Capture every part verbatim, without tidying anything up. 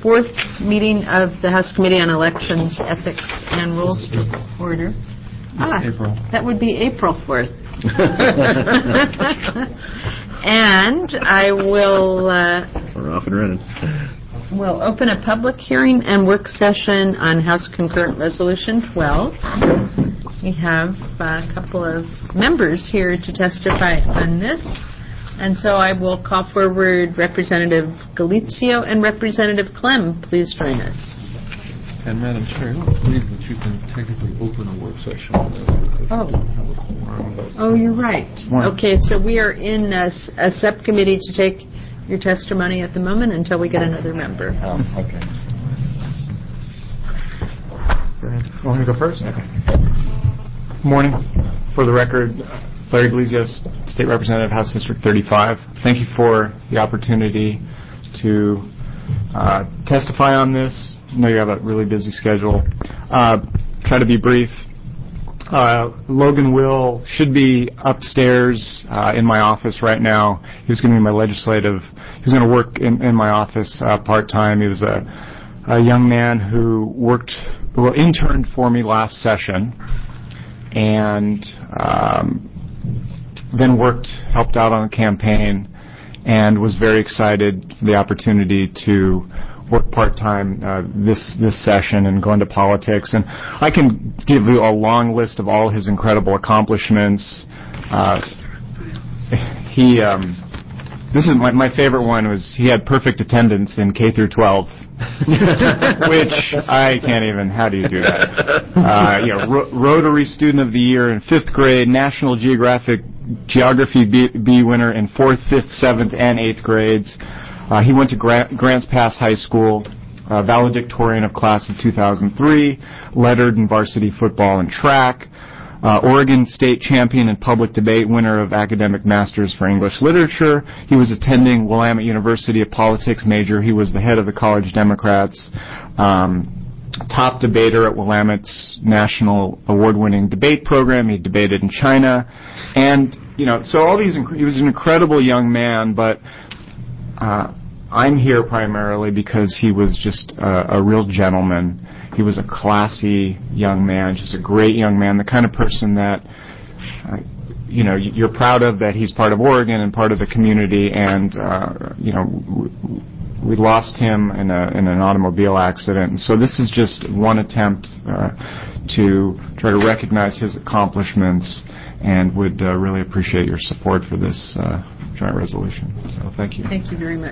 fourth meeting of the House Committee on Elections, Ethics, and Rules to order. Ah, April. That would be April fourth. And I will... Uh, We're off and running. We'll open a public hearing and work session on House Concurrent Resolution twelve. We have a couple of members here to testify on this. And so I will call forward Representative Galizio and Representative Clem. Please join us. And Madam Chair, I don't believe that you can technically open a work session on this because Oh. we don't have a quorum. Oh, you're right. Okay, so we are in a, a subcommittee to take your testimony at the moment until we get another member. Oh, okay. Go ahead. You want me to go first? Okay. Morning. For the record, Larry Galizio, State Representative, House District thirty-five. Thank you for the opportunity to uh, testify on this. I know you have a really busy schedule. Uh, try to be brief. Uh, Logan Will should be upstairs uh, in my office right now. He was going to be my legislative. He was going to work in, in my office uh, part-time. He was a, a young man who worked, well, interned for me last session, and um, then worked, helped out on a campaign, and was very excited for the opportunity to work part-time uh, this this session and go into politics. And I can give you a long list of all his incredible accomplishments. Uh, he, um, this is my, my favorite one was he had perfect attendance in K through twelve, which I can't even, how do you do that? Uh, you know, Ro- Rotary Student of the Year in fifth grade, National Geographic Geography B, B winner in fourth, fifth, seventh, and eighth grades. Uh, he went to Gra- Grants Pass High School, uh, valedictorian of class of two thousand three, lettered in varsity football and track, uh, Oregon State champion in public debate, winner of academic masters for English literature. He was attending Willamette University, a politics major. He was the head of the College Democrats, um, top debater at Willamette's national award-winning debate program. He debated in China, and you know, so all these. Inc- he was an incredible young man, but. Uh, I'm here primarily because he was just a, a real gentleman. He was a classy young man, just a great young man, the kind of person that, uh, you know, you're proud of that he's part of Oregon and part of the community. And, uh, you know, w- we lost him in, a, in an automobile accident. And so this is just one attempt uh, to try to recognize his accomplishments, and would uh, really appreciate your support for this uh, joint resolution. So thank you. Thank you very much.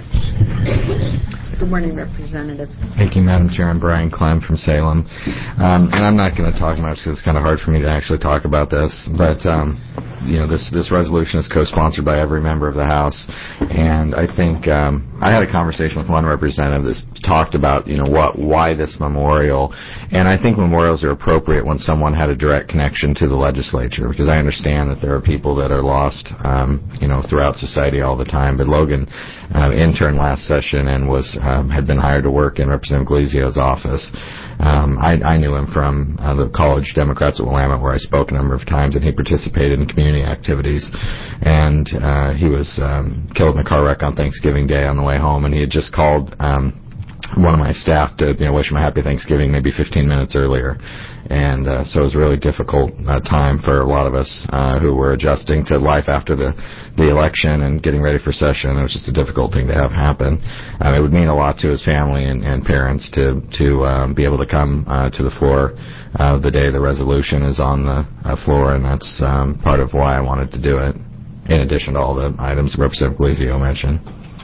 Good morning, Representative. Thank you, Madam Chair. I'm Brian Clem from Salem. Um, and I'm not going to talk much because it's kind of hard for me to actually talk about this. But, um, you know, this, this resolution is co-sponsored by every member of the House. And I think um, I had a conversation with one representative that talked about, you know, what why this memorial. And I think memorials are appropriate when someone had a direct connection to the legislature, because I understand that there are people that are lost, um, you know, throughout society all the time. But Logan uh, interned last session and was um, had been hired to work in Representative Galizio's office. Um, I, I knew him from uh, the College Democrats at Willamette, where I spoke a number of times, and he participated in community activities. And uh, he was um, killed in a car wreck on Thanksgiving Day on the way home, and he had just called um, one of my staff to, you know, wish him a happy Thanksgiving maybe fifteen minutes earlier. And uh, so it was a really difficult uh, time for a lot of us uh, who were adjusting to life after the, the election and getting ready for session. It was just a difficult thing to have happen. Um, it would mean a lot to his family and, and parents to to um, be able to come uh, to the floor uh, the day the resolution is on the uh, floor, and that's um, part of why I wanted to do it, in addition to all the items Representative Galizio mentioned.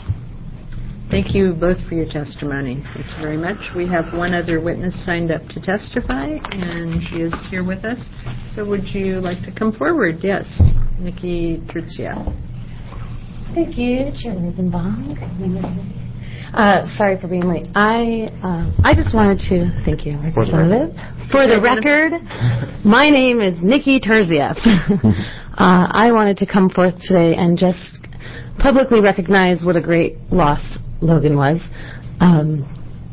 Thank you both for your testimony. Thank you very much. We have one other witness signed up to testify, and she is here with us. So would you like to come forward? Yes. Nikki Terzieff. Thank you, Chairman Rosenbaum. Uh, sorry for being late. I uh, I just wanted to thank you, Representative. For the record, my name is Nikki Terzieff. uh, I wanted to come forth today and just publicly recognize what a great loss Logan was. Um,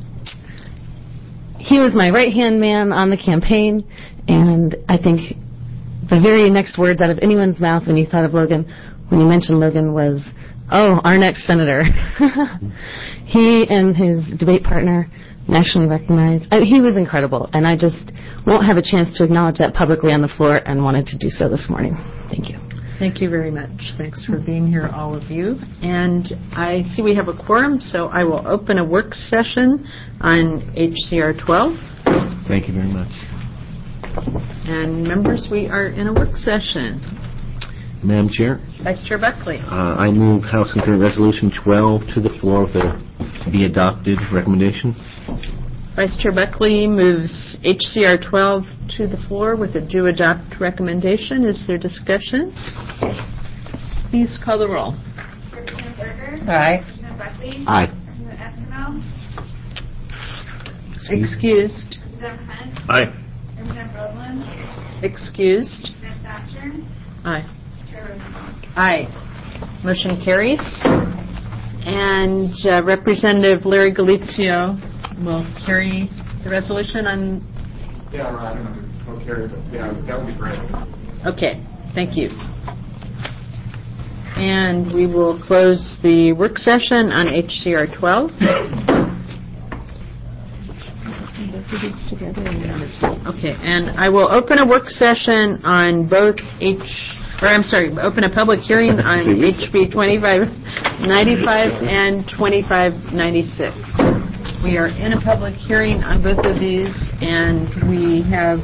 he was my right-hand man on the campaign, and I think the very next words out of anyone's mouth when you thought of Logan, when you mentioned Logan, was oh, our next senator. He and his debate partner, nationally recognized. Uh, he was incredible, and I just won't have a chance to acknowledge that publicly on the floor and wanted to do so this morning. Thank you. Thank you very much. Thanks for being here, all of you. And I see we have a quorum, so I will open a work session on H C R twelve. Thank you very much. And members, we are in a work session. Madam Chair, Vice Chair Buckley. uh, I move House Concurrent Resolution twelve to the floor with a be adopted recommendation. Vice Chair Buckley moves H C R twelve to the floor with a do adopt recommendation. Is there discussion? Please call the roll. Representative Berger? Aye. Representative Buckley? Aye. Representative Espinel? Excused. Representative Hunt? Aye. Representative Groveland? Will Representative Thatcher? Aye. Chair Rosenbaum? Aye. Motion carries. And uh, Representative Larry Galizio will carry the resolution on... Yeah, right, I don't know, we'll carry it, but yeah, that would be great. Okay, thank you. And we will close the work session on H C R twelve. Okay, and I will open a work session on both H... Or I'm sorry, open a public hearing on H B twenty-five ninety-five and twenty-five ninety-six. We are in a public hearing on both of these, and we have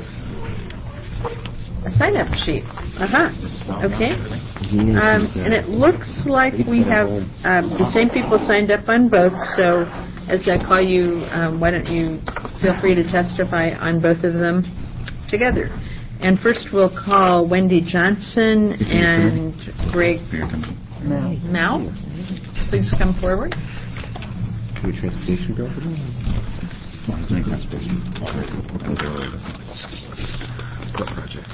a sign-up sheet. Uh-huh. Okay. Um, and it looks like we have um, the same people signed up on both, so as I call you, um, why don't you feel free to testify on both of them together. And first we'll call Wendy Johnson and Greg Mao. Please come forward. To a transportation bill? What project?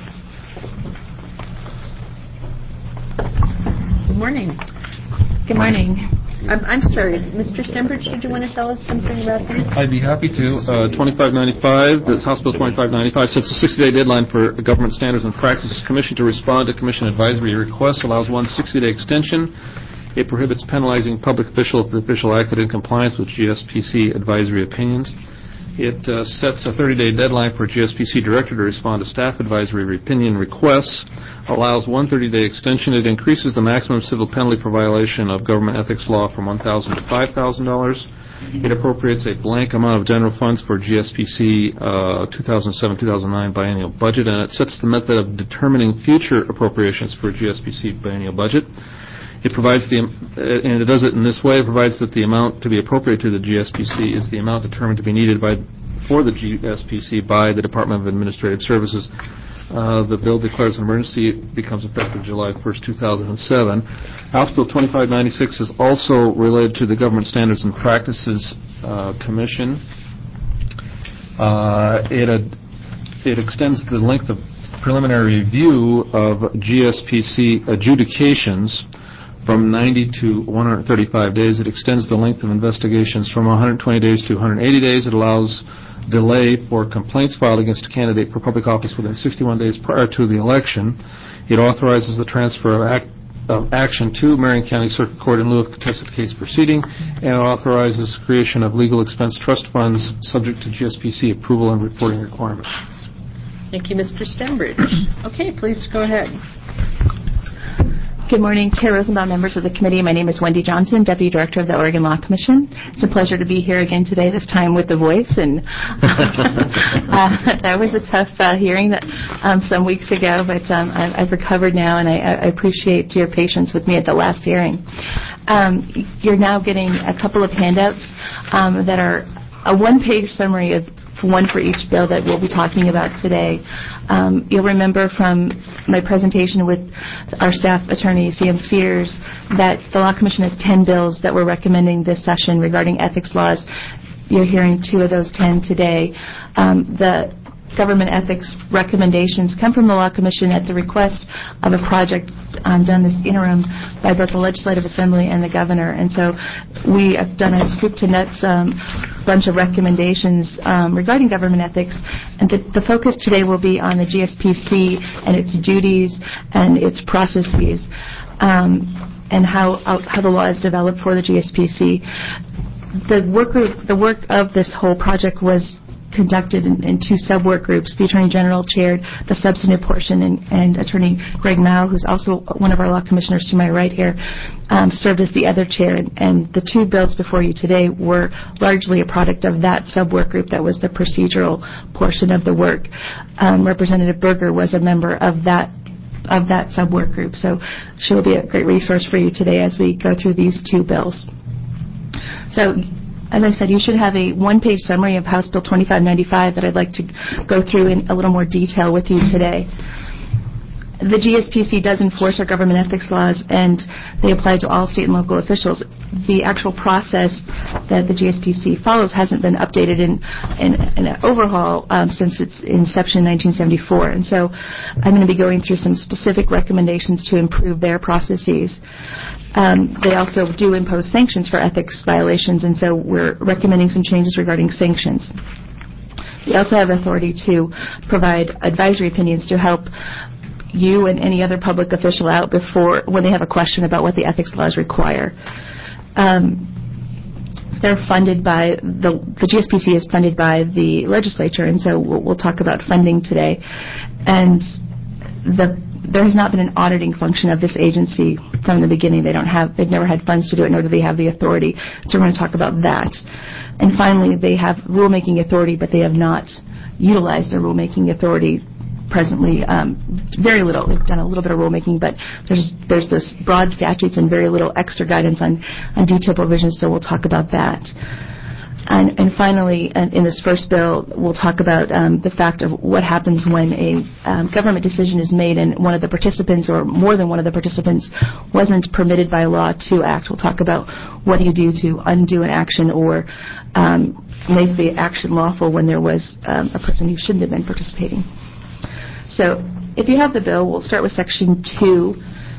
Good morning. Good morning. I'm, I'm sorry, Mister Stembridge, did you want to tell us something about this? I'd be happy to. Uh, twenty-five ninety-five, that's House Bill twenty-five ninety-five, sets a sixty-day deadline for the Government Standards and Practices Commission to respond to Commission advisory requests, allows one sixty-day extension. It prohibits penalizing public official if the official acted in compliance with G S P C advisory opinions. It uh, sets a thirty-day deadline for G S P C director to respond to staff advisory opinion requests, allows one thirty-day extension. It increases the maximum civil penalty for violation of government ethics law from one thousand dollars to five thousand dollars. It appropriates a blank amount of general funds for G S P C uh, two thousand seven two thousand nine biennial budget, and it sets the method of determining future appropriations for G S P C biennial budget. It provides the, and it does it in this way, it provides that the amount to be appropriate to the G S P C is the amount determined to be needed by for the G S P C by the Department of Administrative Services. Uh, the bill declares an emergency. It becomes effective July first, two thousand seven. House Bill twenty-five ninety-six is also related to the Government Standards and Practices uh, Commission. Uh, it, uh, it extends the length of preliminary review of G S P C adjudications from ninety to one hundred thirty-five days. It extends the length of investigations from one hundred twenty days to one hundred eighty days. It allows delay for complaints filed against a candidate for public office within sixty-one days prior to the election. It authorizes the transfer of, act, of action to Marion County Circuit Court in lieu of contested case proceeding, and it authorizes creation of legal expense trust funds subject to G S P C approval and reporting requirements. Thank you, Mister Stembridge. Okay, please go ahead. Good morning, Chair Rosenbaum, members of the committee. My name is Wendy Johnson, Deputy Director of the Oregon Law Commission. It's a pleasure to be here again today, this time with the voice. And uh, that was a tough uh, hearing that um, some weeks ago, but um, I've recovered now, and I, I appreciate your patience with me at the last hearing. Um, you're now getting a couple of handouts um, that are a one-page summary of one for each bill that we'll be talking about today. Um, you'll remember from my presentation with our staff attorney, C M Sears, that the Law Commission has ten bills that we're recommending this session regarding ethics laws. You're hearing two of those ten today. Um, the government ethics recommendations come from the Law Commission at the request of a project um, done this interim by both the Legislative Assembly and the Governor. And so we have done a soup to nuts um, bunch of recommendations um, regarding government ethics. And the, the focus today will be on the G S P C and its duties and its processes. Um, and how how the law is developed for the G S P C. The work group, the work of this whole project was conducted in, in two sub-work groups. The Attorney General chaired the substantive portion, and, and Attorney Greg Mao, who's also one of our law commissioners to my right here, um, served as the other chair. And, and the two bills before you today were largely a product of that sub-work group that was the procedural portion of the work. Um, Representative Berger was a member of that of that sub-work group, so she'll be a great resource for you today as we go through these two bills. So, as I said, you should have a one-page summary of House Bill twenty-five ninety-five that I'd like to go through in a little more detail with you today. The G S P C does enforce our government ethics laws, and they apply to all state and local officials. The actual process that the G S P C follows hasn't been updated in, in, in an overhaul um, since its inception in nineteen seventy-four. And so I'm going to be going through some specific recommendations to improve their processes. Um, they also do impose sanctions for ethics violations, and so we're recommending some changes regarding sanctions. They also have authority to provide advisory opinions to help you and any other public official out before when they have a question about what the ethics laws require. Um, they're funded by the the G S P C is funded by the legislature, and so we'll, we'll talk about funding today. And the there has not been an auditing function of this agency from the beginning. They don't have they've never had funds to do it, nor do they have the authority. So we're going to talk about that. And finally, they have rulemaking authority, but they have not utilized their rulemaking authority presently. Um, very little. They've done a little bit of rulemaking, but there's there's this broad statutes and very little extra guidance on, on detailed provisions, so we'll talk about that. And, and finally, in this first bill, we'll talk about um, the fact of what happens when a um, government decision is made and one of the participants or more than one of the participants wasn't permitted by law to act. We'll talk about what do you do to undo an action or um, make the action lawful when there was um, a person who shouldn't have been participating. So if you have the bill, we'll start with Section two.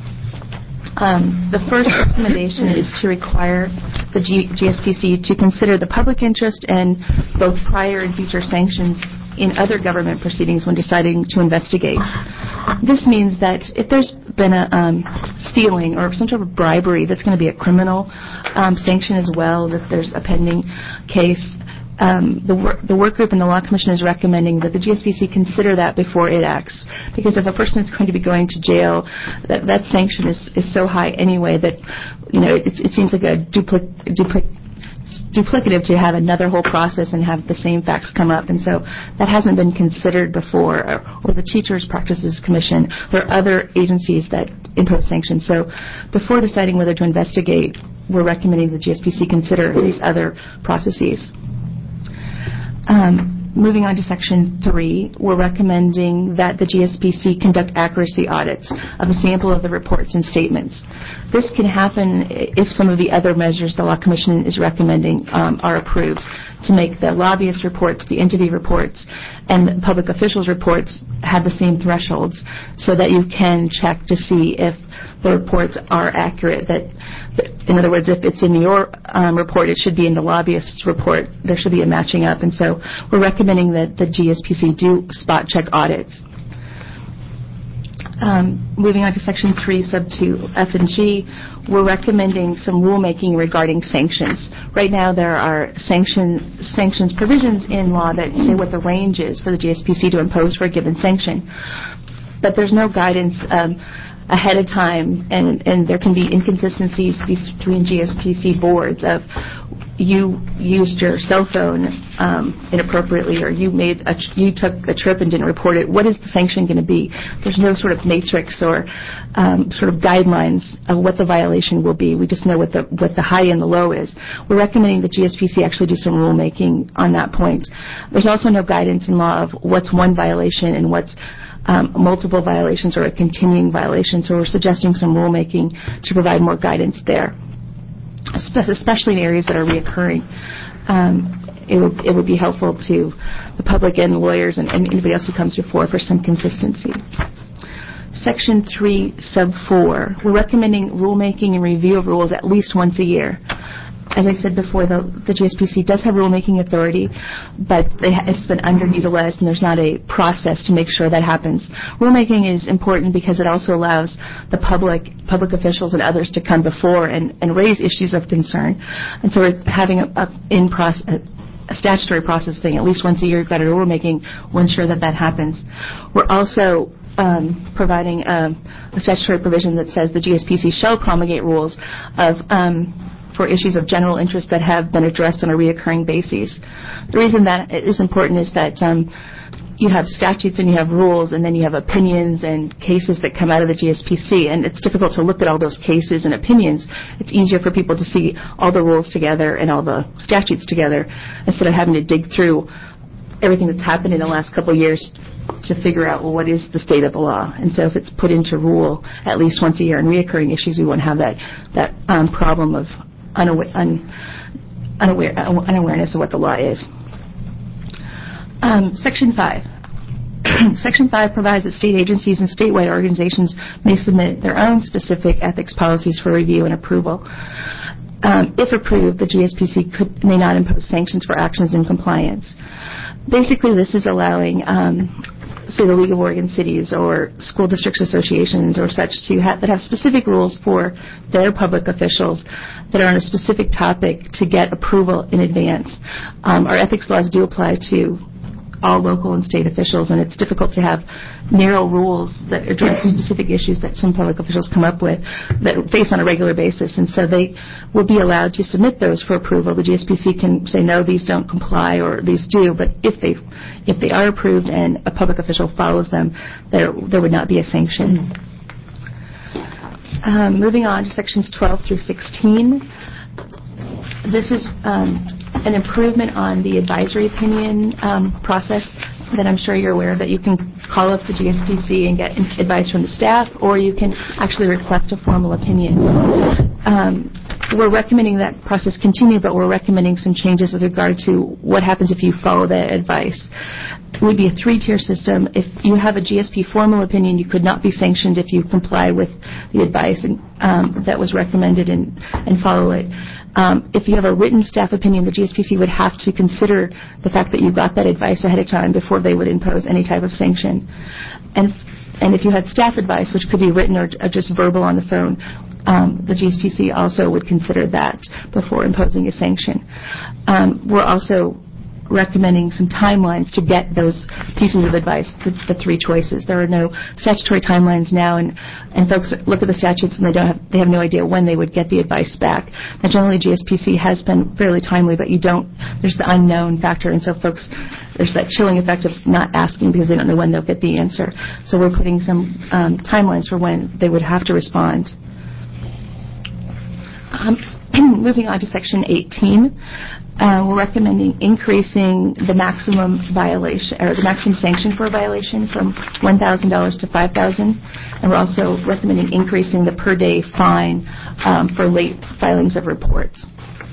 Um, the first recommendation is to require the G- GSPC to consider the public interest and both prior and future sanctions in other government proceedings when deciding to investigate. This means that if there's been a um, stealing or some sort of bribery, that's going to be a criminal um, sanction as well, that there's a pending case. Um, the, wor- the work group and the Law Commission is recommending that the G S P C consider that before it acts. Because if a person is going to be going to jail, that, that sanction is, is so high anyway that, you know, it, it seems like a dupli- dupli- duplicative to have another whole process and have the same facts come up. And so that hasn't been considered before. Or, or the Teachers Practices Commission or other agencies that impose sanctions. So before deciding whether to investigate, we're recommending the G S P C consider these other processes. Um, moving on to Section three, we're recommending that the G S P C conduct accuracy audits of a sample of the reports and statements. This can happen if some of the other measures the Law Commission is recommending um, are approved, to make the lobbyist reports, the entity reports, and the public officials reports have the same thresholds so that you can check to see if the reports are accurate. That, in other words, if it's in your um, report, it should be in the lobbyist's report. There should be a matching up. And so we're recommending that the G S P C do spot check audits. Um, moving on to Section three, Sub two, F and G, we're recommending some rulemaking regarding sanctions. Right now there are sanction, sanctions provisions in law that say what the range is for the G S P C to impose for a given sanction. But there's no guidance um, ahead of time, and, and there can be inconsistencies between G S P C boards of you used your cell phone um, inappropriately, or you made a, you took a trip and didn't report it. What is the sanction going to be? There's no sort of matrix or um, sort of guidelines of what the violation will be. We just know what the what the high and the low is. We're recommending the G S P C actually do some rulemaking on that point. There's also no guidance in law of what's one violation and what's Um, multiple violations or a continuing violation, so we're suggesting some rulemaking to provide more guidance there, especially in areas that are reoccurring. Um, it would it would be helpful to the public and lawyers and, and anybody else who comes before for some consistency. Section three, Sub four, we're recommending rulemaking and review of rules at least once a year. as I said before, the, the G S P C does have rulemaking authority, but they ha- it's been underutilized, and there's not a process to make sure that happens. Rulemaking is important because it also allows the public, public officials and others to come before and, and raise issues of concern. And so we're having a, a in process. a statutory process thing. At least once a year, you've got a rulemaking. We'll ensure that that happens. We're also um, providing um, a statutory provision that says the G S P C shall promulgate rules of um, for issues of general interest that have been addressed on a reoccurring basis. The reason that is important is that um, you have statutes and you have rules, and then you have opinions and cases that come out of the G S P C, and it's difficult to look at all those cases and opinions. It's easier for people to see all the rules together and all the statutes together instead of having to dig through everything that's happened in the last couple of years to figure out, well, what is the state of the law? And so if it's put into rule at least once a year in reoccurring issues, we won't have that, that um, problem of unaware, un, unaware, unawareness of what the law is. Um, Section five. Section five provides that state agencies and statewide organizations may submit their own specific ethics policies for review and approval. Um, if approved, the G S P C could, may not impose sanctions for actions in compliance. Basically, this is allowing, um, say, the League of Oregon Cities or school districts associations or such to ha- that have specific rules for their public officials that are on a specific topic to get approval in advance. Um, our ethics laws do apply to all local and state officials, and it's difficult to have narrow rules that address specific issues that some public officials come up with that face on a regular basis, and so they will be allowed to submit those for approval. The G S P C can say, no, these don't comply, or these do, but if they if they are approved and a public official follows them, there there would not be a sanction. Um, moving on to sections twelve through sixteen. This is um, an improvement on the advisory opinion um, process that I'm sure you're aware of, that you can call up the G S P C and get advice from the staff, or you can actually request a formal opinion. Um, we're recommending that process continue, but we're recommending some changes with regard to what happens if you follow that advice. It would be a three-tier system. If you have a G S P formal opinion, you could not be sanctioned if you comply with the advice and, um, that was recommended and, and follow it. Um, if you have a written staff opinion, the G S P C would have to consider the fact that you got that advice ahead of time before they would impose any type of sanction. And and if you had staff advice, which could be written or, or just verbal on the phone, um, the G S P C also would consider that before imposing a sanction. Um, we're also recommending some timelines to get those pieces of advice, the, the three choices. There are no statutory timelines now, and, and folks look at the statutes and they don't have they have no idea when they would get the advice back. Now, generally, G S P C has been fairly timely, but you don't. There's the unknown factor, and so folks, there's that chilling effect of not asking because they don't know when they'll get the answer. So we're putting some um, timelines for when they would have to respond. Um, moving on to section eighteen. Uh, we're recommending increasing the maximum violation or the maximum sanction for a violation from one thousand dollars to five thousand dollars, and we're also recommending increasing the per day fine um, for late filings of reports.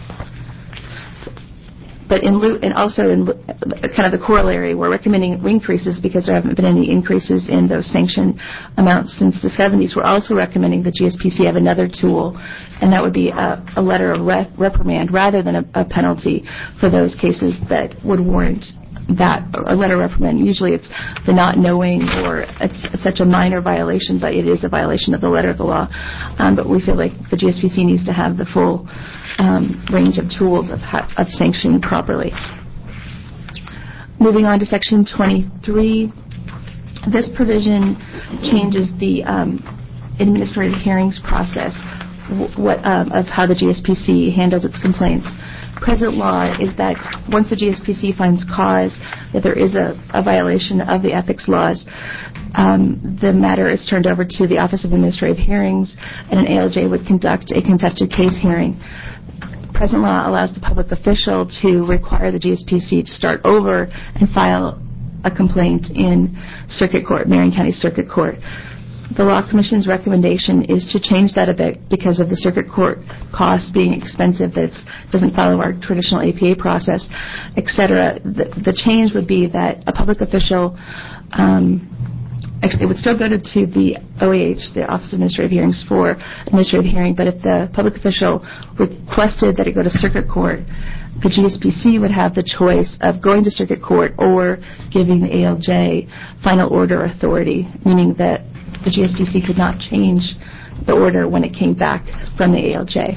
But in lieu, and also in kind of the corollary, we're recommending increases because there haven't been any increases in those sanction amounts since the seventies. We're also recommending the G S P C have another tool, and that would be a, a letter of rep- reprimand rather than a, a penalty for those cases that would warrant that, a letter of reprimand. Usually it's the not knowing, or it's, it's such a minor violation, but it is a violation of the letter of the law. Um, but we feel like the G S P C needs to have the full um, range of tools of, ha- of sanctioning properly. Moving on to section twenty-three. This provision changes the um, administrative hearings process w- what, um, of how the G S P C handles its complaints. Present law is that once the G S P C finds cause that there is a, a violation of the ethics laws, um, the matter is turned over to the Office of Administrative Hearings, and an A L J would conduct a contested case hearing. Present law allows the public official to require the G S P C to start over and file a complaint in Circuit Court, Marion County Circuit Court. The Law Commission's recommendation is to change that a bit because of the Circuit Court costs being expensive, that doesn't follow our traditional A P A process, et cetera. The, the change would be that a public official um, actually, it would still go to, to the O A H, the Office of Administrative Hearings, for administrative hearing, but if the public official requested that it go to circuit court, the G S P C would have the choice of going to circuit court or giving the A L J final order authority, meaning that the G S P C could not change the order when it came back from the A L J.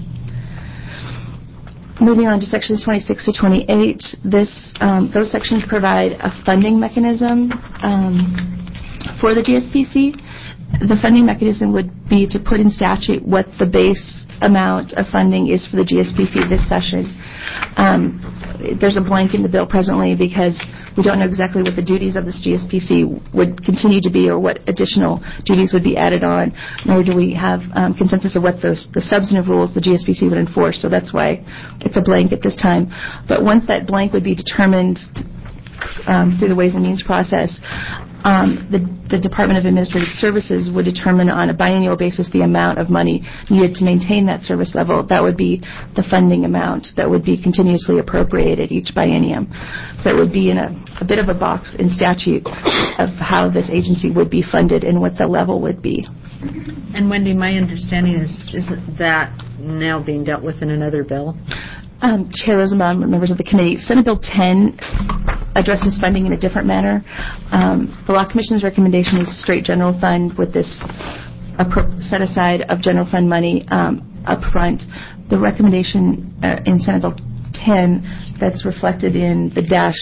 Moving on to sections twenty-six to twenty-eight, this, um, those sections provide a funding mechanism um, for the G S P C. The funding mechanism would be to put in statute what the base amount of funding is for the G S P C this session. Um, there's a blank in the bill presently because we don't know exactly what the duties of this G S P C would continue to be or what additional duties would be added on, nor do we have um, consensus of what those the substantive rules the G S P C would enforce, so that's why it's a blank at this time. But once that blank would be determined um, through the Ways and Means process, Um, the, the Department of Administrative Services would determine on a biennial basis the amount of money needed to maintain that service level. That would be the funding amount that would be continuously appropriated each biennium. So it would be in a, a bit of a box in statute of how this agency would be funded and what the level would be. And Wendy, my understanding is, is that now being dealt with in another bill? Um, Chair Rosenbaum, members of the committee, Senate Bill ten addresses funding in a different manner. Um, the Law Commission's recommendation is straight general fund with this set aside of general fund money um, up front. The recommendation uh, in Senate Bill ten that's reflected in the dash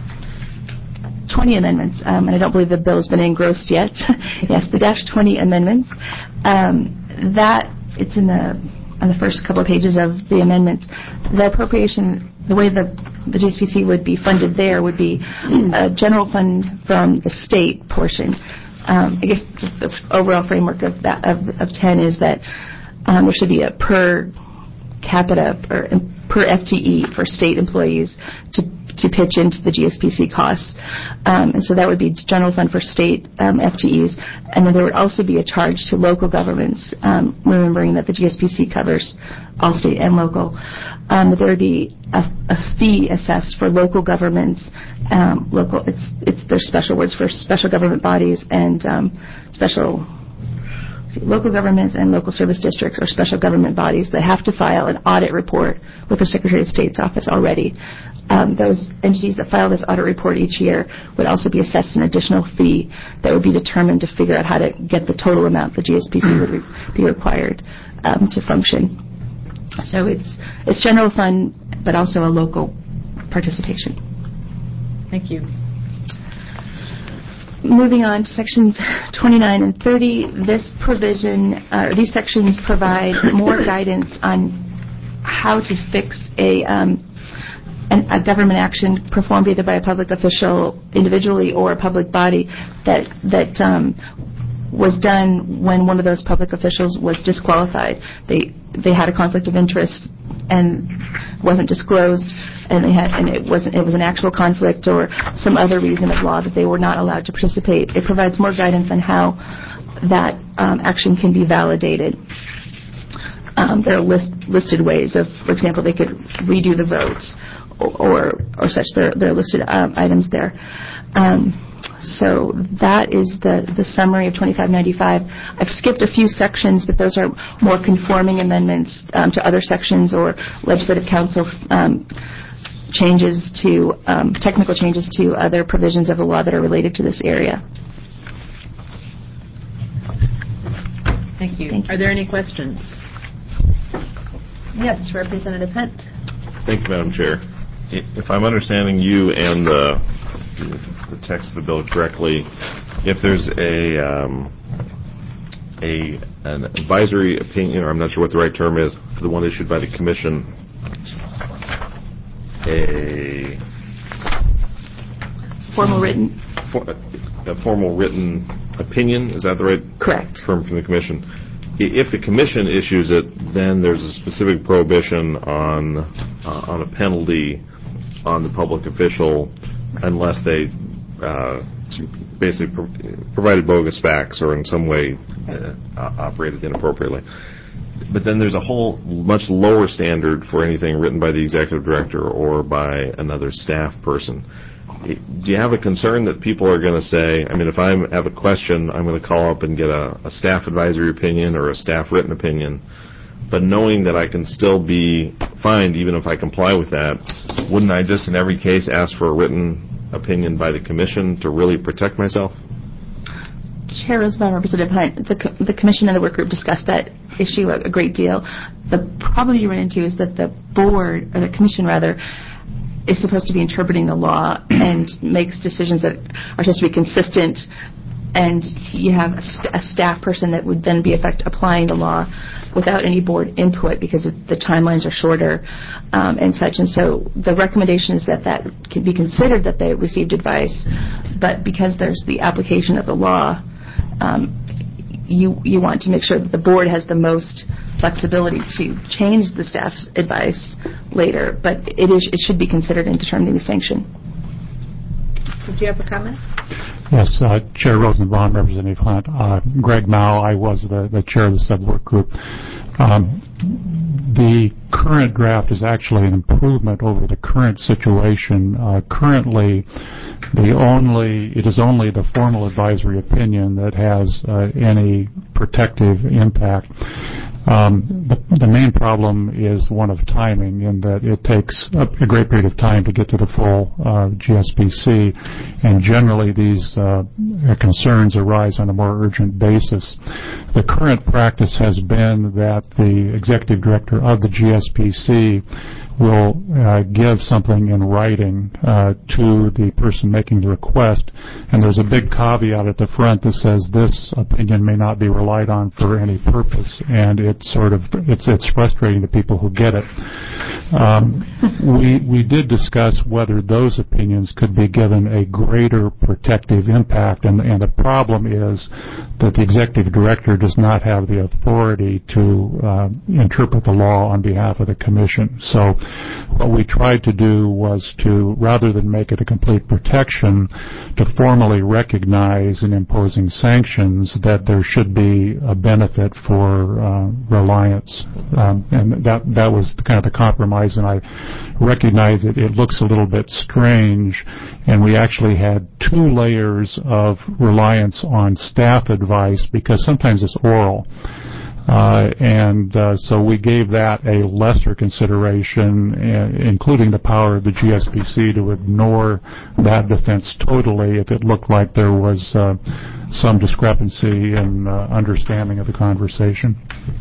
twenty amendments, um, and I don't believe the bill has been engrossed yet. Yes, the dash twenty amendments. Um, that it's in the on the first couple of pages of the amendments. The appropriation, the way the, the G S P C would be funded there would be a general fund from the state portion. Um, I guess the overall framework of that of, of ten is that um, there should be a per capita or per F T E for state employees to to pitch into the G S P C costs. Um, and so that would be general fund for state um, F T Es. And then there would also be a charge to local governments, um, remembering that the G S P C covers all state and local. Um, there would be a, a fee assessed for local governments. Um, local, it's, it's, there's special words for special government bodies and um, special See, local governments and local service districts or special government bodies that have to file an audit report with the Secretary of State's office already. Um, those entities that file this audit report each year would also be assessed an additional fee that would be determined to figure out how to get the total amount the G S P C would re- be required um, to function. So it's it's general fund, but also a local participation. Thank you. Moving on to sections twenty-nine and thirty, this provision, uh, these sections provide more guidance on how to fix a, um, an, a government action performed either by a public official individually or a public body that that um, was done when one of those public officials was disqualified. They they had a conflict of interest and wasn't disclosed, and they had and it wasn't it was an actual conflict or some other reason of law that they were not allowed to participate. It provides more guidance on how that um, action can be validated. Um, there are list, listed ways of, for example, they could redo the votes or or, or such. There there are listed um, items there. Um, So that is the, the summary of twenty-five ninety-five. I've skipped a few sections, but those are more conforming amendments um, to other sections or legislative council um, changes to, um, technical changes to other provisions of the law that are related to this area. Thank you. Thank you. Are there any questions? Yes, Representative Hunt. Thank you, Madam Chair. If I'm understanding you and the the text of the bill correctly, if there's a um, a an advisory opinion, or I'm not sure what the right term is, for the one issued by the Commission, a Formal written? For, a formal written opinion, is that the right Correct. term from the Commission? If the Commission issues it, then there's a specific prohibition on uh, on a penalty on the public official unless they uh, basically pro- provided bogus facts or in some way uh, operated inappropriately. but then there's a whole much lower standard for anything written by the executive director or by another staff person. Do you have a concern that people are going to say, I mean, if I have a question, I'm going to call up and get a, a staff advisory opinion or a staff written opinion, but knowing that I can still be fined even if I comply with that, wouldn't I just in every case ask for a written opinion by the commission to really protect myself? Chair Rosenbaum, Representative Hunt, the, co- the commission and the work group discussed that issue a, a great deal. The problem you run into is that the board, or the commission rather, is supposed to be interpreting the law and makes decisions that are supposed to be consistent, and you have a, st- a staff person that would then be effect applying the law without any board input because it, the timelines are shorter um, and such. And so the recommendation is that that can be considered that they received advice, but because there's the application of the law, um, you you want to make sure that the board has the most flexibility to change the staff's advice later, but it is it should be considered in determining the sanction. Did you have a comment? Yes, uh, Chair Rosenbaum, Representative Hunt. Uh, Greg Mao, I was the, the chair of the sub-work group. Um, the current draft is actually an improvement over the current situation. Uh, currently, the only it is only the formal advisory opinion that has uh, any protective impact. Um, the, the main problem is one of timing, in that it takes a, a great period of time to get to the full uh, G S P C, and generally these uh, concerns arise on a more urgent basis. The current practice has been that the executive director of the G S P C will uh, give something in writing uh, to the person making the request, and there's a big caveat at the front that says this opinion may not be relied on for any purpose, and it's sort of it's it's frustrating to people who get it. Um, we we did discuss whether those opinions could be given a greater protective impact, and and the problem is that the executive director does not have the authority to uh, interpret the law on behalf of the commission. So what we tried to do was to, rather than make it a complete protection, to formally recognize in imposing sanctions that there should be a benefit for uh, reliance. Um, and that that was kind of the compromise, and I recognize that it looks a little bit strange, and we actually had two layers of reliance on staff advice because sometimes it's oral. Uh, and uh, so we gave that a lesser consideration, uh, including the power of the G S P C to ignore that defense totally if it looked like there was uh, some discrepancy in uh, understanding of the conversation.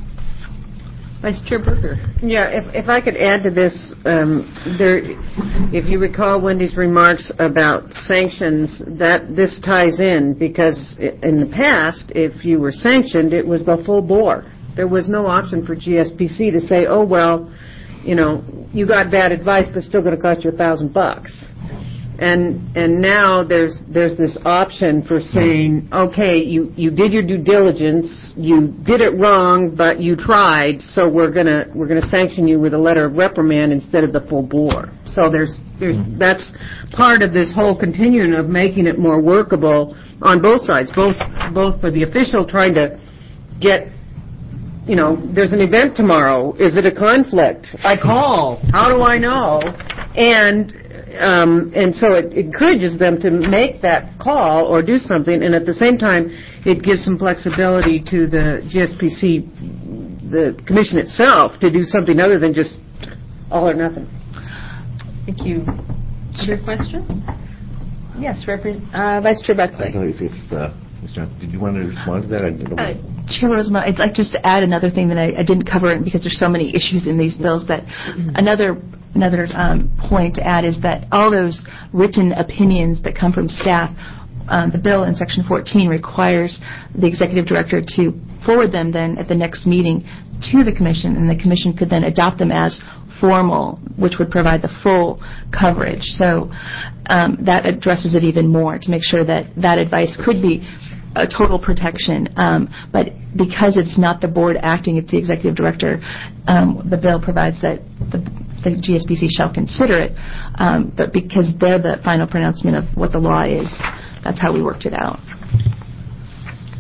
Vice Chair Berger. Yeah, if if I could add to this, um, there, if you recall Wendy's remarks about sanctions, that this ties in because in the past, if you were sanctioned, it was the full bore. There was no option for G S P C to say, oh, well, you know, you got bad advice, but still going to cost you a thousand bucks. And and now there's there's this option for saying, okay, you, you did your due diligence, you did it wrong, but you tried, so we're gonna we're gonna sanction you with a letter of reprimand instead of the full bore. So there's there's that's part of this whole continuum of making it more workable on both sides, both both for the official trying to get, you know, there's an event tomorrow. Is it a conflict? I call. How do I know? And um, and so it encourages them to make that call or do something, and at the same time, it gives some flexibility to the G S P C, the commission itself, to do something other than just all or nothing. Thank you. Other questions? Yes, Reverend, uh, Vice Chair Buckley. I don't know if, if uh, Mister Johnson, did you want to respond to that? I didn't know. Uh, Chair Rosenbaum, I'd like just to add another thing that I, I didn't cover it because there's so many issues in these bills that mm-hmm. another another um, point to add is that all those written opinions that come from staff, um, the bill in Section fourteen requires the executive director to forward them then at the next meeting to the commission, and the commission could then adopt them as formal, which would provide the full coverage. So um, that addresses it even more to make sure that that advice could be a total protection. Um, but because it's not the board acting, it's the executive director, um, the bill provides that the, the G S P C shall consider it. Um, but because they're the final pronouncement of what the law is, that's how we worked it out. Okay.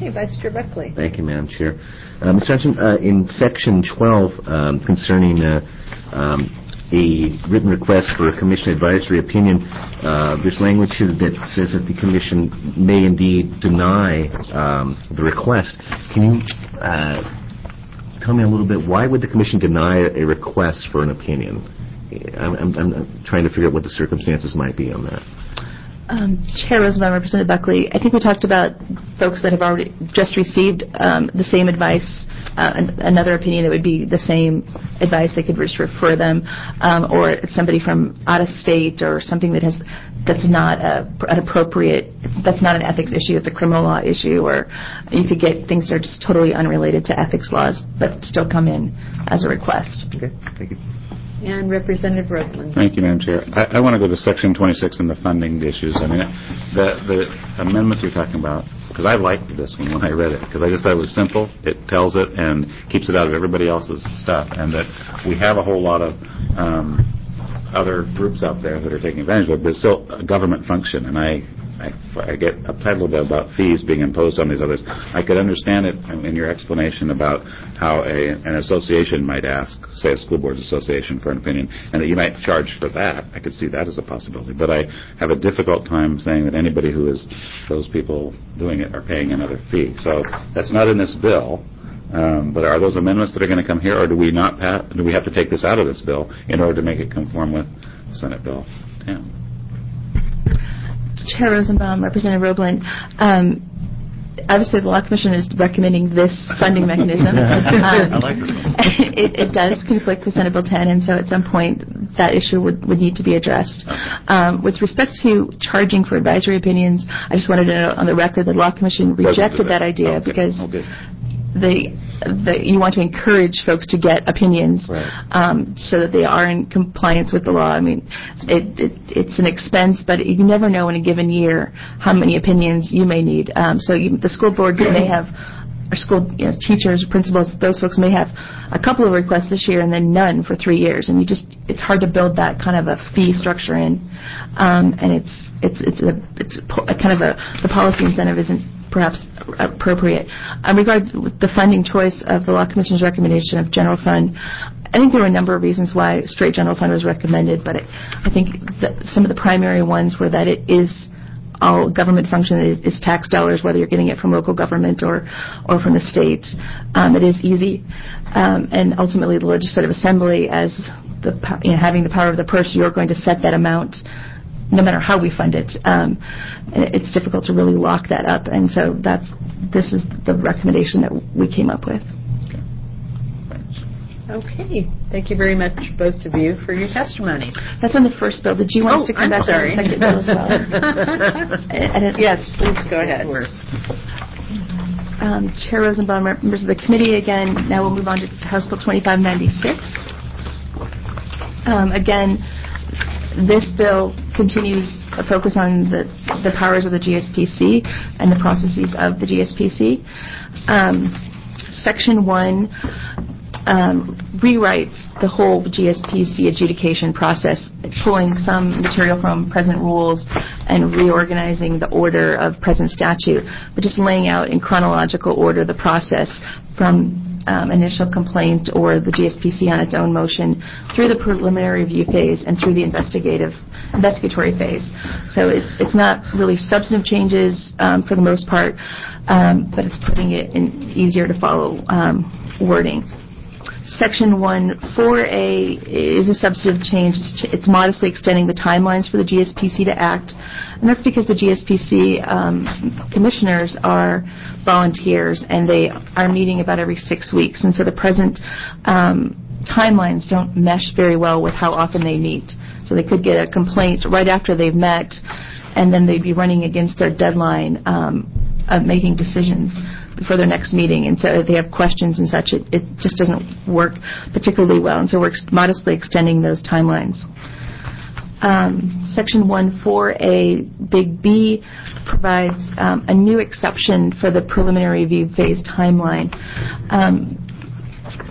Okay, Vice Chair Buckley. Thank you, Madam Chair. Uh, Mister Johnson, uh, in Section twelve um, concerning uh, um, a written request for a Commission advisory opinion, uh, there's language here that says that the Commission may indeed deny um, the request. Can you uh, tell me a little bit, why would the Commission deny a request for an opinion? I'm, I'm, I'm trying to figure out what the circumstances might be on that. Um, Chair Rosenbaum, Representative Buckley, I think we talked about folks that have already just received um, the same advice, uh, an, another opinion that would be the same advice. They could just refer them, um, or it's somebody from out of state or something that has that's not a, an appropriate, that's not an ethics issue, it's a criminal law issue, or you could get things that are just totally unrelated to ethics laws but still come in as a request. Okay, thank you. And Representative Ropeland. Thank you, Madam Chair. I, I want to go to Section twenty-six and the funding issues. I mean, the, the amendments you're talking about, because I liked this one when I read it, because I just thought it was simple. It tells it and keeps it out of everybody else's stuff, and that we have a whole lot of um, other groups out there that are taking advantage of it, but it's still a government function, and I, I, I get uptight a little bit about fees being imposed on these others. I could understand it in your explanation about how a, an association might ask, say a school boards association, for an opinion, and that you might charge for that. I could see that as a possibility, but I have a difficult time saying that anybody who is those people doing it are paying another fee. So that's not in this bill. Um, but are those amendments that are going to come here, or do we not pass, do we have to take this out of this bill in order to make it conform with Senate Bill ten? Chair Rosenbaum, Representative Ropeland, um, obviously the Law Commission is recommending this funding mechanism. um, I like this one. it, it does conflict with Senate Bill ten, and so at some point that issue would, would need to be addressed. Um, with respect to charging for advisory opinions, I just wanted to note on the record that the Law Commission rejected that idea okay. because Okay. the, the you want to encourage folks to get opinions Right. um, so that they are in compliance with the law. I mean, it, it, it's an expense, but you never know in a given year how many opinions you may need. Um, so you, the school boards may have, or school you know, teachers, principals, those folks may have a couple of requests this year and then none for three years. And you just, it's hard to build that kind of a fee structure in. Um, and it's, it's, it's a, it's a kind of a, the policy incentive isn't perhaps appropriate. In regard to the funding choice of the Law Commission's recommendation of general fund, I think there were a number of reasons why straight general fund was recommended, but it, I think that some of the primary ones were that it is all government function is, is tax dollars, whether you're getting it from local government or, or from the state. Um, it is easy. Um, and ultimately the Legislative Assembly, as the you know, having the power of the purse, you're going to set that amount no matter how we fund it. Um, it's difficult to really lock that up, and so that's this is the recommendation that we came up with. Okay. Thank you very much, both of you, for your testimony. That's on the first bill. Did you want oh, us to come I'm back sorry. on the second bill as well? I, I didn't, yes, please go ahead. Um, Chair Rosenbaum, members of the committee, again, now we'll move on to House Bill twenty-five ninety-six. Um, again, this bill continues a focus on the, the powers of the G S P C and the processes of the G S P C. Um, Section one um, rewrites the whole G S P C adjudication process, pulling some material from present rules and reorganizing the order of present statute, but just laying out in chronological order the process from Um, initial complaint or the G S P C on its own motion through the preliminary review phase and through the investigative investigatory phase. So it's, it's not really substantive changes um, for the most part, um, but it's putting it in easier to follow um, wording. Section one four A is a substantive change. It's modestly extending the timelines for the G S P C to act, and that's because the G S P C um, commissioners are volunteers and they are meeting about every six weeks, and so the present um, timelines don't mesh very well with how often they meet. So they could get a complaint right after they've met, and then they'd be running against their deadline um, of making decisions for their next meeting, and so if they have questions and such, it, it just doesn't work particularly well, and so we're ex- modestly extending those timelines. Um, Section one four A, Big B, provides um, a new exception for the preliminary review phase timeline. Um,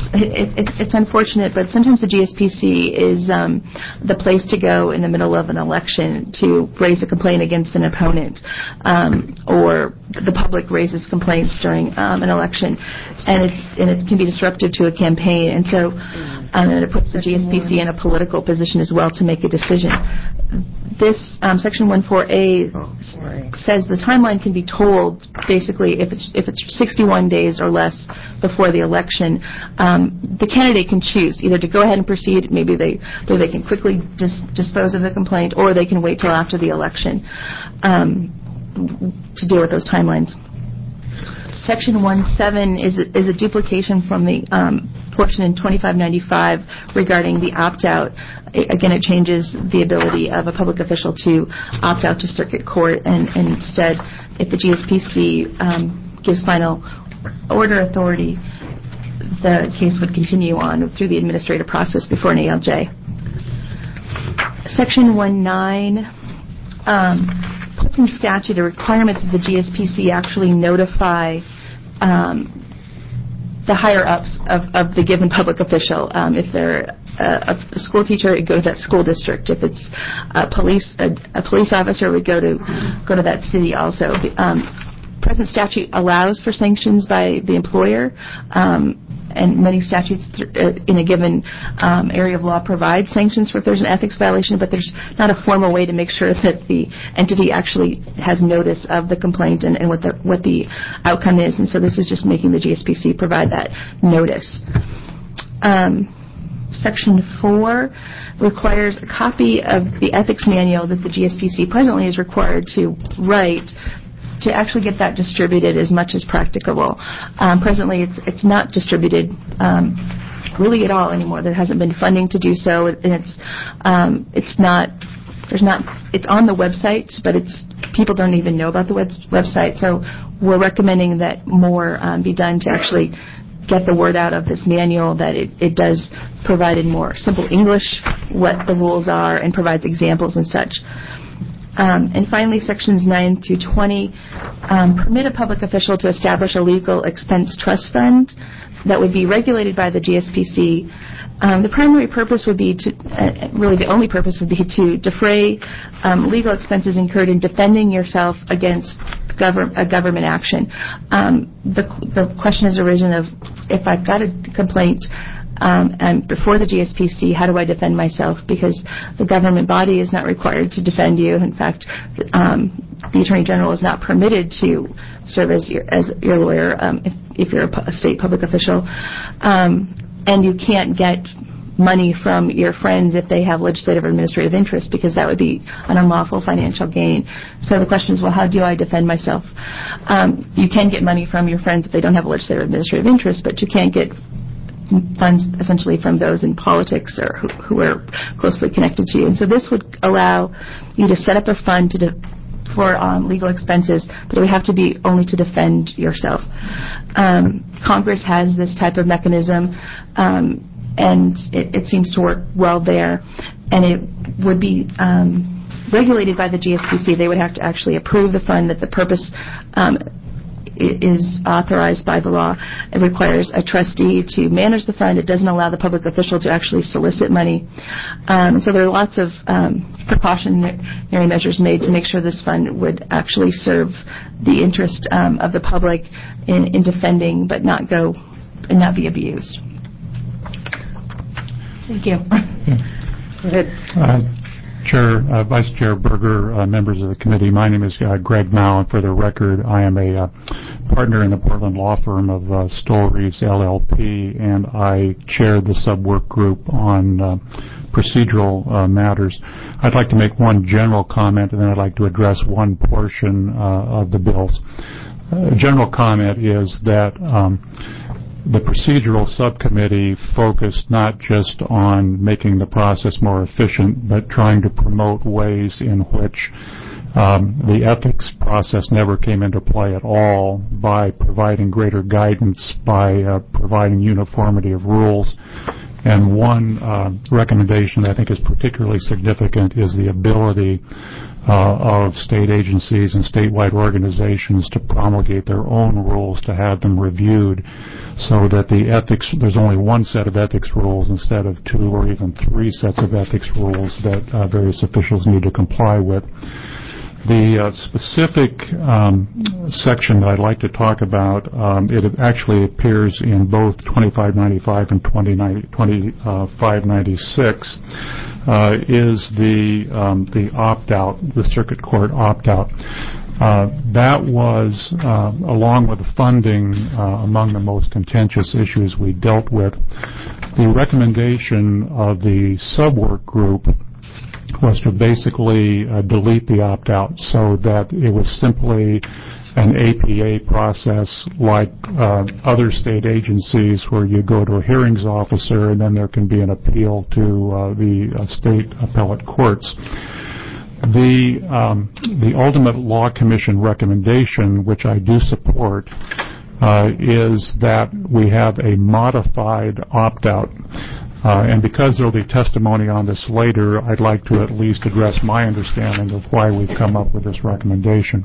it, it, it's unfortunate, but sometimes the G S P C is um, the place to go in the middle of an election to raise a complaint against an opponent, um, or the public raises complaints during um, an election, and it's and it can be disruptive to a campaign, and so um, and it puts the G S P C in a political position as well to make a decision. This um, Section one four A says the timeline can be told basically if it's if it's sixty-one days or less before the election. Um, the candidate can choose either to go ahead and proceed. Maybe they they can quickly dis- dispose of the complaint, or they can wait till after the election um, to deal with those timelines. Section one seven is a, is a duplication from the um, portion in twenty-five ninety-five regarding the opt-out. It, again, it changes the ability of a public official to opt out to circuit court, and, and instead, if the G S P C um, gives final order authority, the case would continue on through the administrative process before an A L J. Section one nine um, puts in statute a requirement that the G S P C actually notify um, the higher-ups of, of the given public official. Um, if they're a, a school teacher, it would go to that school district. If it's a police a, a police officer, it would go to go to that city also. Um, present statute allows for sanctions by the employer, um, and many statutes th- uh, in a given um, area of law provide sanctions for if there's an ethics violation, but there's not a formal way to make sure that the entity actually has notice of the complaint and, and what the what the outcome is. And so this is just making the G S P C provide that notice. Um, Section four requires a copy of the ethics manual that the G S P C presently is required to write to actually get that distributed as much as practicable. Um, presently, it's it's not distributed um, really at all anymore. There hasn't been funding to do so, and it's um, it's not there's not it's on the website, but it's people don't even know about the web- website. So we're recommending that more um, be done to actually get the word out of this manual, that it, it does provide in more simple English what the rules are and provides examples and such. Um, and finally, Sections nine through twenty um, permit a public official to establish a legal expense trust fund that would be regulated by the G S P C. Um, the primary purpose would be to, uh, really the only purpose would be to defray um, legal expenses incurred in defending yourself against Govern, a government action. Um, the, the question has arisen of if I've got a complaint um, and before the G S P C, how do I defend myself? Because the government body is not required to defend you. In fact, um, the Attorney General is not permitted to serve as your, as your lawyer um, if, if you're a, pu- a state public official. Um, and you can't get money from your friends if they have legislative or administrative interest, because that would be an unlawful financial gain. So the question is, well, how do I defend myself? Um, you can get money from your friends if they don't have a legislative or administrative interest, but you can't get funds essentially from those in politics or who, who are closely connected to you. And so this would allow you to set up a fund to de- for um, legal expenses, but it would have to be only to defend yourself. Um, Congress has this type of mechanism, um, and it, it seems to work well there, and it would be um, regulated by the G S P C. They would have to actually approve the fund, that the purpose um, is authorized by the law. It requires a trustee to manage the fund. It doesn't allow the public official to actually solicit money. Um, so there are lots of um, precautionary measures made to make sure this fund would actually serve the interest um, of the public in, in defending, but not go and not be abused. Thank you. Go ahead. Uh, Chair, uh, Vice Chair Berger, uh, members of the committee, my name is uh, Greg Mao, and for the record, I am a uh, partner in the Portland law firm of uh, Stoll Reeves L L P, and I chair the sub-work group on uh, procedural uh, matters. I'd like to make one general comment, and then I'd like to address one portion uh, of the bills. A general comment is that um, the procedural subcommittee focused not just on making the process more efficient, but trying to promote ways in which um, the ethics process never came into play at all by providing greater guidance, by uh, providing uniformity of rules. And one uh, recommendation that I think is particularly significant is the ability uh, of state agencies and statewide organizations to promulgate their own rules, to have them reviewed, so that the ethics, there's only one set of ethics rules instead of two or even three sets of ethics rules that uh, various officials need to comply with. The uh, specific um, section that I'd like to talk about, um, it actually appears in both twenty-five ninety-five and twenty-five ninety-six, uh, is the um, the opt-out, the circuit court opt-out. Uh, that was, uh, along with the funding, uh, among the most contentious issues we dealt with. The recommendation of the subwork group was to basically uh, delete the opt-out so that it was simply an A P A process like uh, other state agencies where you go to a hearings officer and then there can be an appeal to uh, the uh, state appellate courts. The, um, the ultimate law commission recommendation, which I do support, uh, is that we have a modified opt-out. Uh, and because there will be testimony on this later, I'd like to at least address my understanding of why we've come up with this recommendation.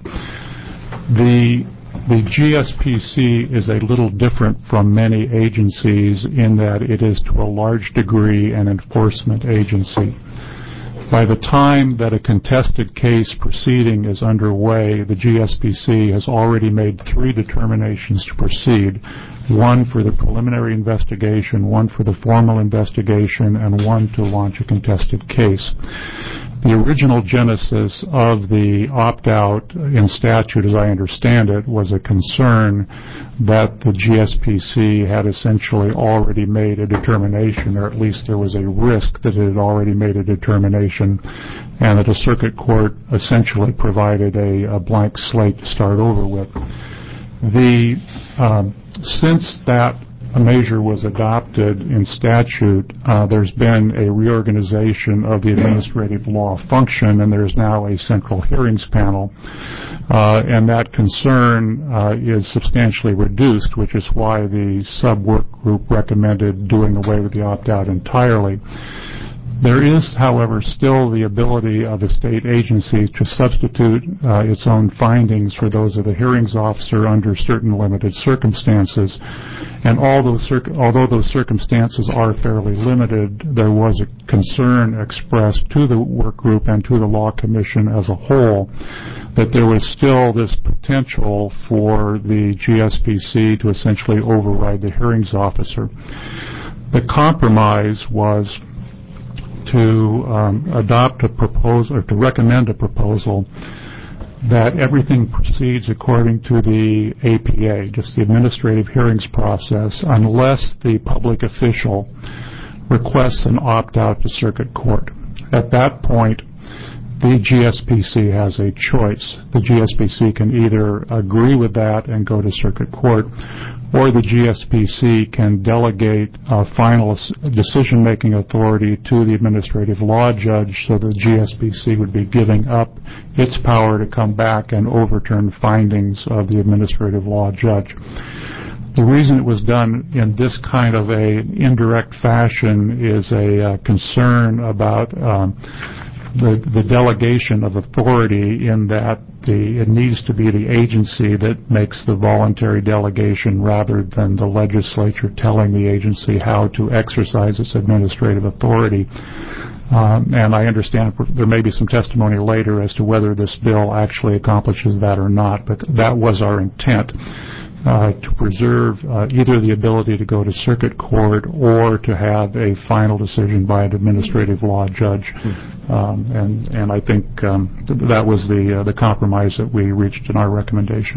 The, the G S P C is a little different from many agencies in that it is to a large degree an enforcement agency. By the time that a contested case proceeding is underway, the G S P C has already made three determinations to proceed, one for the preliminary investigation, one for the formal investigation, and one to launch a contested case. The original genesis of the opt-out in statute, as I understand it, was a concern that the G S P C had essentially already made a determination, or at least there was a risk that it had already made a determination, and that a circuit court essentially provided a, a blank slate to start over with. The, um, since that measure was adopted in statute, uh, there's been a reorganization of the administrative law function, and there's now a central hearings panel, uh, and that concern uh, is substantially reduced, which is why the sub-work group recommended doing away with the opt-out entirely. There is, however, still the ability of a state agency to substitute uh, its own findings for those of the hearings officer under certain limited circumstances. And all those circ- although those circumstances are fairly limited, there was a concern expressed to the work group and to the Law Commission as a whole that there was still this potential for the G S P C to essentially override the hearings officer. The compromise was to um, adopt a proposal, or to recommend a proposal that everything proceeds according to the A P A, just the administrative hearings process, unless the public official requests an opt-out to circuit court. At that point, the G S P C has a choice. The G S P C can either agree with that and go to circuit court, or the G S P C can delegate uh, final decision-making authority to the administrative law judge, so the G S P C would be giving up its power to come back and overturn findings of the administrative law judge. The reason it was done in this kind of a indirect fashion is a uh, concern about um, The, the delegation of authority, in that the, it needs to be the agency that makes the voluntary delegation rather than the legislature telling the agency how to exercise its administrative authority. Um, and I understand there may be some testimony later as to whether this bill actually accomplishes that or not, but that was our intent. Uh, to preserve uh, either the ability to go to circuit court or to have a final decision by an administrative law judge. Um, and, and I think um, th- that was the, uh, the compromise that we reached in our recommendation.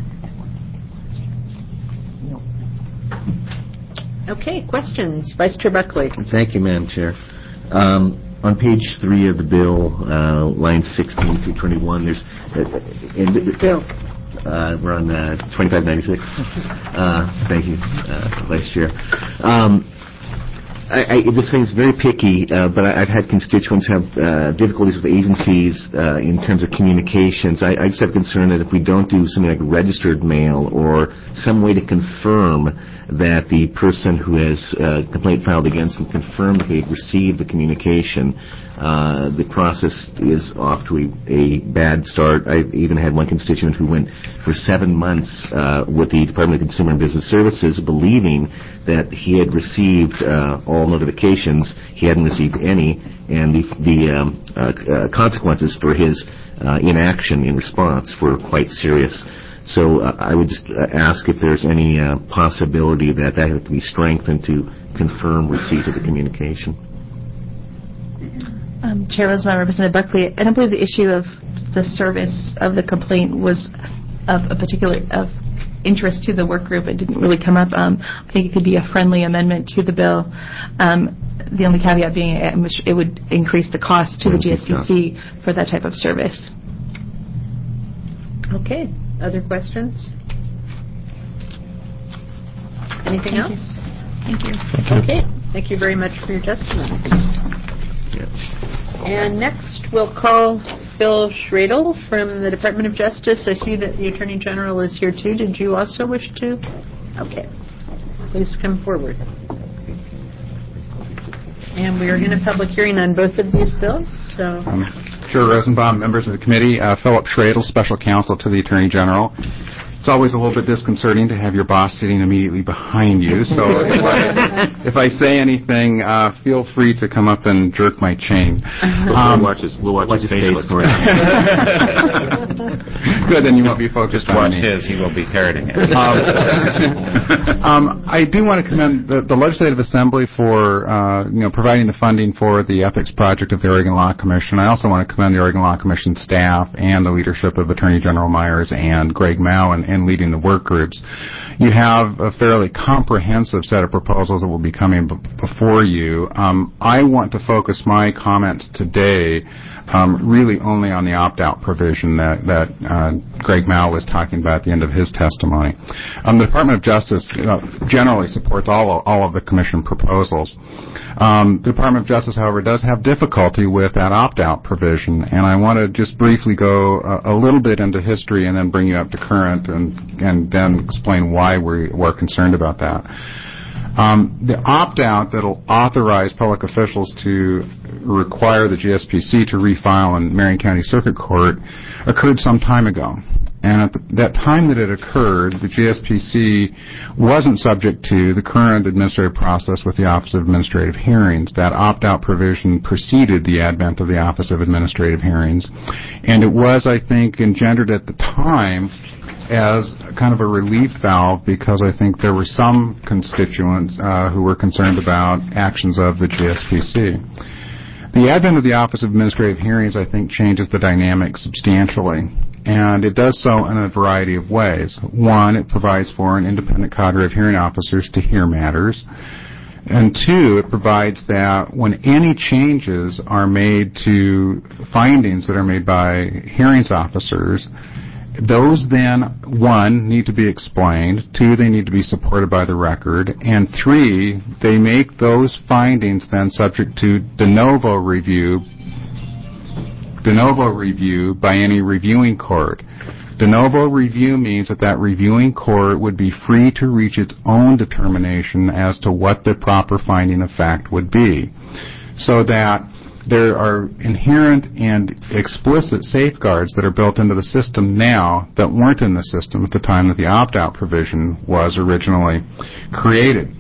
Okay, questions? Vice Chair Buckley. Thank you, Madam Chair. Um, on page three of the bill, uh, lines sixteen through twenty-one, there's... Uh, in the, Bill. Uh, we're on uh, twenty-five ninety-six. Uh, thank you, uh, Vice Chair. Um, I, I, this thing's very picky, uh, but I, I've had constituents have uh, difficulties with agencies uh, in terms of communications. I, I just have concern that if we don't do something like registered mail or some way to confirm that the person who has uh, complaint filed against them confirmed that they received the communication, uh, the process is off to a, a bad start. I even had one constituent who went for seven months uh, with the Department of Consumer and Business Services believing that he had received uh, all notifications. He hadn't received any, and the, the um, uh, uh, consequences for his uh, inaction in response were quite serious. So uh, I would just uh, ask if there's any uh, possibility that that can be strengthened to confirm receipt of the communication. Um, Chair Rosenbaum, Representative Buckley, I don't believe the issue of the service of the complaint was of a particular of interest to the work group. It didn't really come up. Um, I think it could be a friendly amendment to the bill. Um, the only caveat being it would increase the cost to the G S P C for that type of service. Okay. Other questions? Anything Thank else? You. Thank you. Thank you. Okay. Thank you very much for your testimony. Yeah. And next, we'll call Phil Schradel from the Department of Justice. I see that the Attorney General is here, too. Did you also wish to? Okay. Please come forward. And we are in a public hearing on both of these bills, so... Um, Chair Rosenbaum, members of the committee, uh, Philip Schradel, Special Counsel to the Attorney General. It's always a little bit disconcerting to have your boss sitting immediately behind you, so if I, if I say anything, uh, feel free to come up and jerk my chain. Um, we'll watch his, we'll watch watch his his face. face. Good, then you won't be focused Just on watch me. his, he won't be parroting it. Um, um, I do want to commend the, the Legislative Assembly for uh, you know providing the funding for the ethics project of the Oregon Law Commission. I also want to commend the Oregon Law Commission staff and the leadership of Attorney General Myers and Greg Mao and, and leading the work groups. You have a fairly comprehensive set of proposals that will be coming b- before you. Um, I want to focus my comments today um, really only on the opt-out provision that, that uh, Greg Mao was talking about at the end of his testimony. Um, the Department of Justice uh, generally supports all of, all of the Commission proposals. Um, the Department of Justice, however, does have difficulty with that opt-out provision, and I want to just briefly go a, a little bit into history and then bring you up to current and, and then explain why we, we're concerned about that. Um, the opt-out that will authorize public officials to require the G S P C to refile in Marion County Circuit Court occurred some time ago. And at the, that time that it occurred, the G S P C wasn't subject to the current administrative process with the Office of Administrative Hearings. That opt-out provision preceded the advent of the Office of Administrative Hearings. And it was, I think, engendered at the time as kind of a relief valve because I think there were some constituents uh, who were concerned about actions of the G S P C. The advent of the Office of Administrative Hearings, I think, changes the dynamic substantially, and it does so in a variety of ways. One, it provides for an independent cadre of hearing officers to hear matters, and two, it provides that when any changes are made to findings that are made by hearings officers, those then, one, need to be explained, two, they need to be supported by the record, and three, they make those findings then subject to de novo review, de novo review by any reviewing court. De novo review means that that reviewing court would be free to reach its own determination as to what the proper finding of fact would be, so that there are inherent and explicit safeguards that are built into the system now that weren't in the system at the time that the opt-out provision was originally created.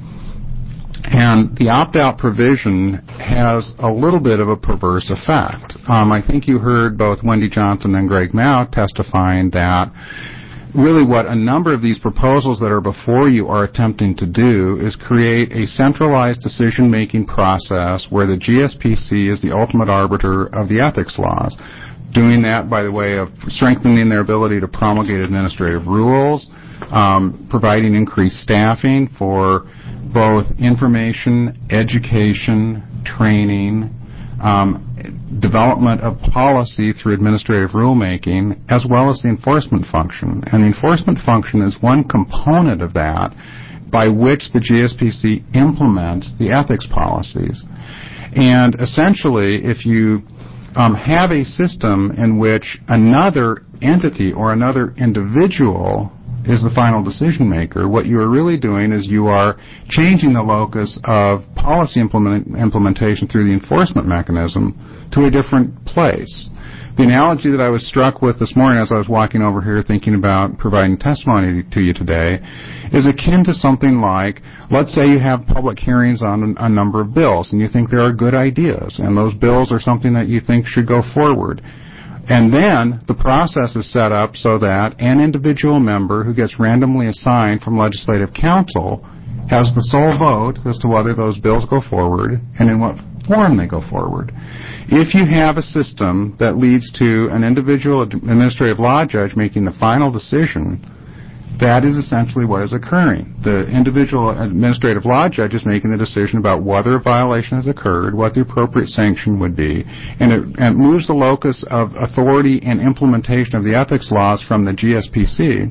And the opt-out provision has a little bit of a perverse effect. Um, I think you heard both Wendy Johnson and Greg Mao testifying that really what a number of these proposals that are before you are attempting to do is create a centralized decision-making process where the G S P C is the ultimate arbiter of the ethics laws, doing that by the way of strengthening their ability to promulgate administrative rules, um, providing increased staffing for both information, education, training, um, development of policy through administrative rulemaking, as well as the enforcement function. And the enforcement function is one component of that by which the G S P C implements the ethics policies. And essentially, if you um, have a system in which another entity or another individual is the final decision maker. What you are really doing is you are changing the locus of policy implement, implementation through the enforcement mechanism to a different place. The analogy that I was struck with this morning as I was walking over here thinking about providing testimony to you today is akin to something like, let's say you have public hearings on a number of bills and you think there are good ideas and those bills are something that you think should go forward. And then the process is set up so that an individual member who gets randomly assigned from legislative council has the sole vote as to whether those bills go forward and in what form they go forward. If you have a system that leads to an individual administrative law judge making the final decision, that is essentially what is occurring. The individual administrative law judge is making the decision about whether a violation has occurred, what the appropriate sanction would be, and it, and it moves the locus of authority and implementation of the ethics laws from the G S P C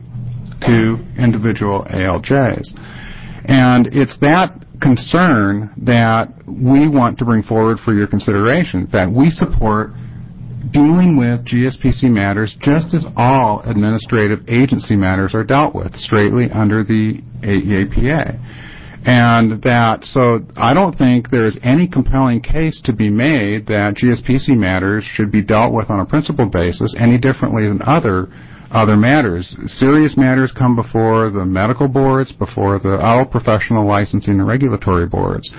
to individual A L Js. And it's that concern that we want to bring forward for your consideration, that we support dealing with G S P C matters just as all administrative agency matters are dealt with, straightly under the E A P A. And that, so I don't think there is any compelling case to be made that G S P C matters should be dealt with on a principal basis any differently than other other matters. Serious matters come before the medical boards, before the all professional licensing and regulatory boards.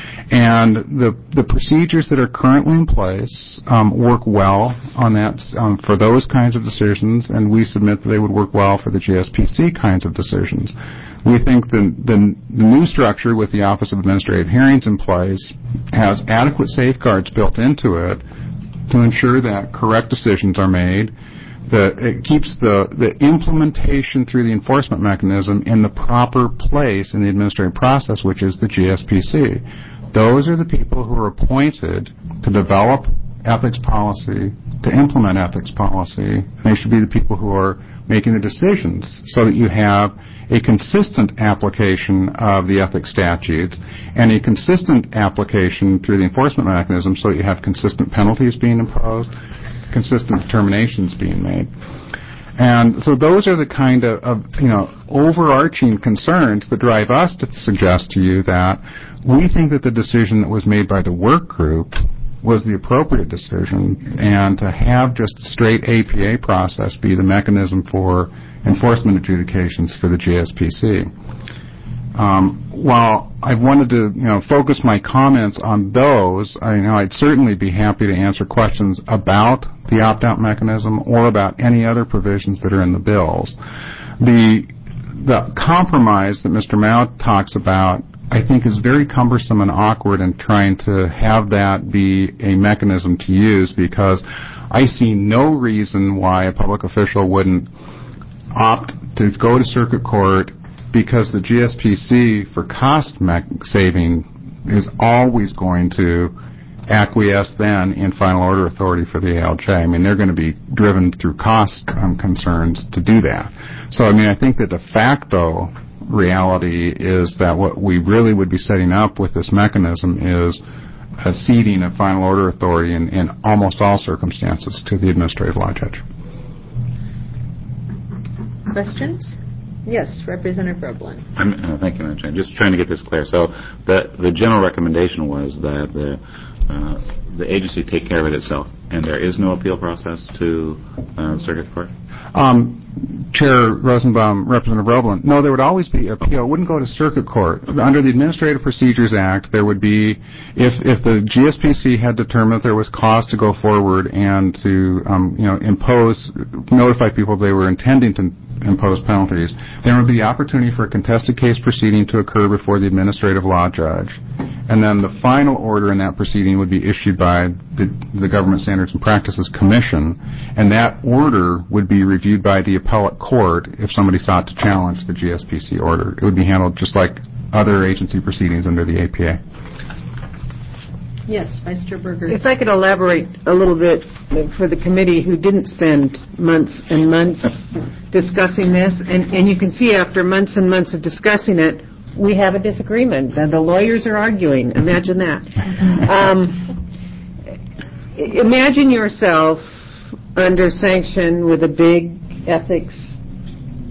And the the procedures that are currently in place um, work well on that um, for those kinds of decisions, and we submit that they would work well for the G S P C kinds of decisions. We think the, the, the new structure with the Office of Administrative Hearings in place has adequate safeguards built into it to ensure that correct decisions are made. The, it keeps the, the implementation through the enforcement mechanism in the proper place in the administrative process, which is the G S P C. Those are the people who are appointed to develop ethics policy, to implement ethics policy. They should be the people who are making the decisions so that you have a consistent application of the ethics statutes and a consistent application through the enforcement mechanism so that you have consistent penalties being imposed, consistent determinations being made. And so those are the kind of, of, you know, overarching concerns that drive us to suggest to you that we think that the decision that was made by the work group was the appropriate decision, and to have just a straight A P A process be the mechanism for enforcement adjudications for the G S P C. Um, while I wanted to, you know, focus my comments on those, I you know I'd certainly be happy to answer questions about the opt-out mechanism or about any other provisions that are in the bills. The the compromise that Mister Mao talks about, I think, is very cumbersome and awkward in trying to have that be a mechanism to use, because I see no reason why a public official wouldn't opt to go to circuit court, because the G S P C for cost saving is always going to acquiesce then in final order authority for the A L J. I mean, they're going to be driven through cost um, concerns to do that. So, I mean, I think the de facto reality is that what we really would be setting up with this mechanism is a ceding of final order authority in, in almost all circumstances to the administrative law judge. Questions? Yes, Representative Roblin. I'm, uh, thank you, Madam Chair. Just trying to get this clear. So the the general recommendation was that the uh, the agency take care of it itself, and there is no appeal process to uh, circuit court? Um, Chair Rosenbaum, Representative Roblin, no, there would always be appeal. It wouldn't go to circuit court. Under the Administrative Procedures Act, there would be, if if the G S P C had determined that there was cause to go forward and to, um, you know, impose, notify people they were intending to impose penalties, there would be the opportunity for a contested case proceeding to occur before the administrative law judge. And then the final order in that proceeding would be issued by the, the Government Standards and Practices Commission, and that order would be reviewed by the appellate court if somebody sought to challenge the G S P C order. It would be handled just like other agency proceedings under the A P A. Yes, Vice Chair Berger. If I could elaborate a little bit for the committee who didn't spend months and months discussing this, and, and you can see after months and months of discussing it, we have a disagreement. The, the lawyers are arguing. Imagine that. Um, imagine yourself under sanction with a big ethics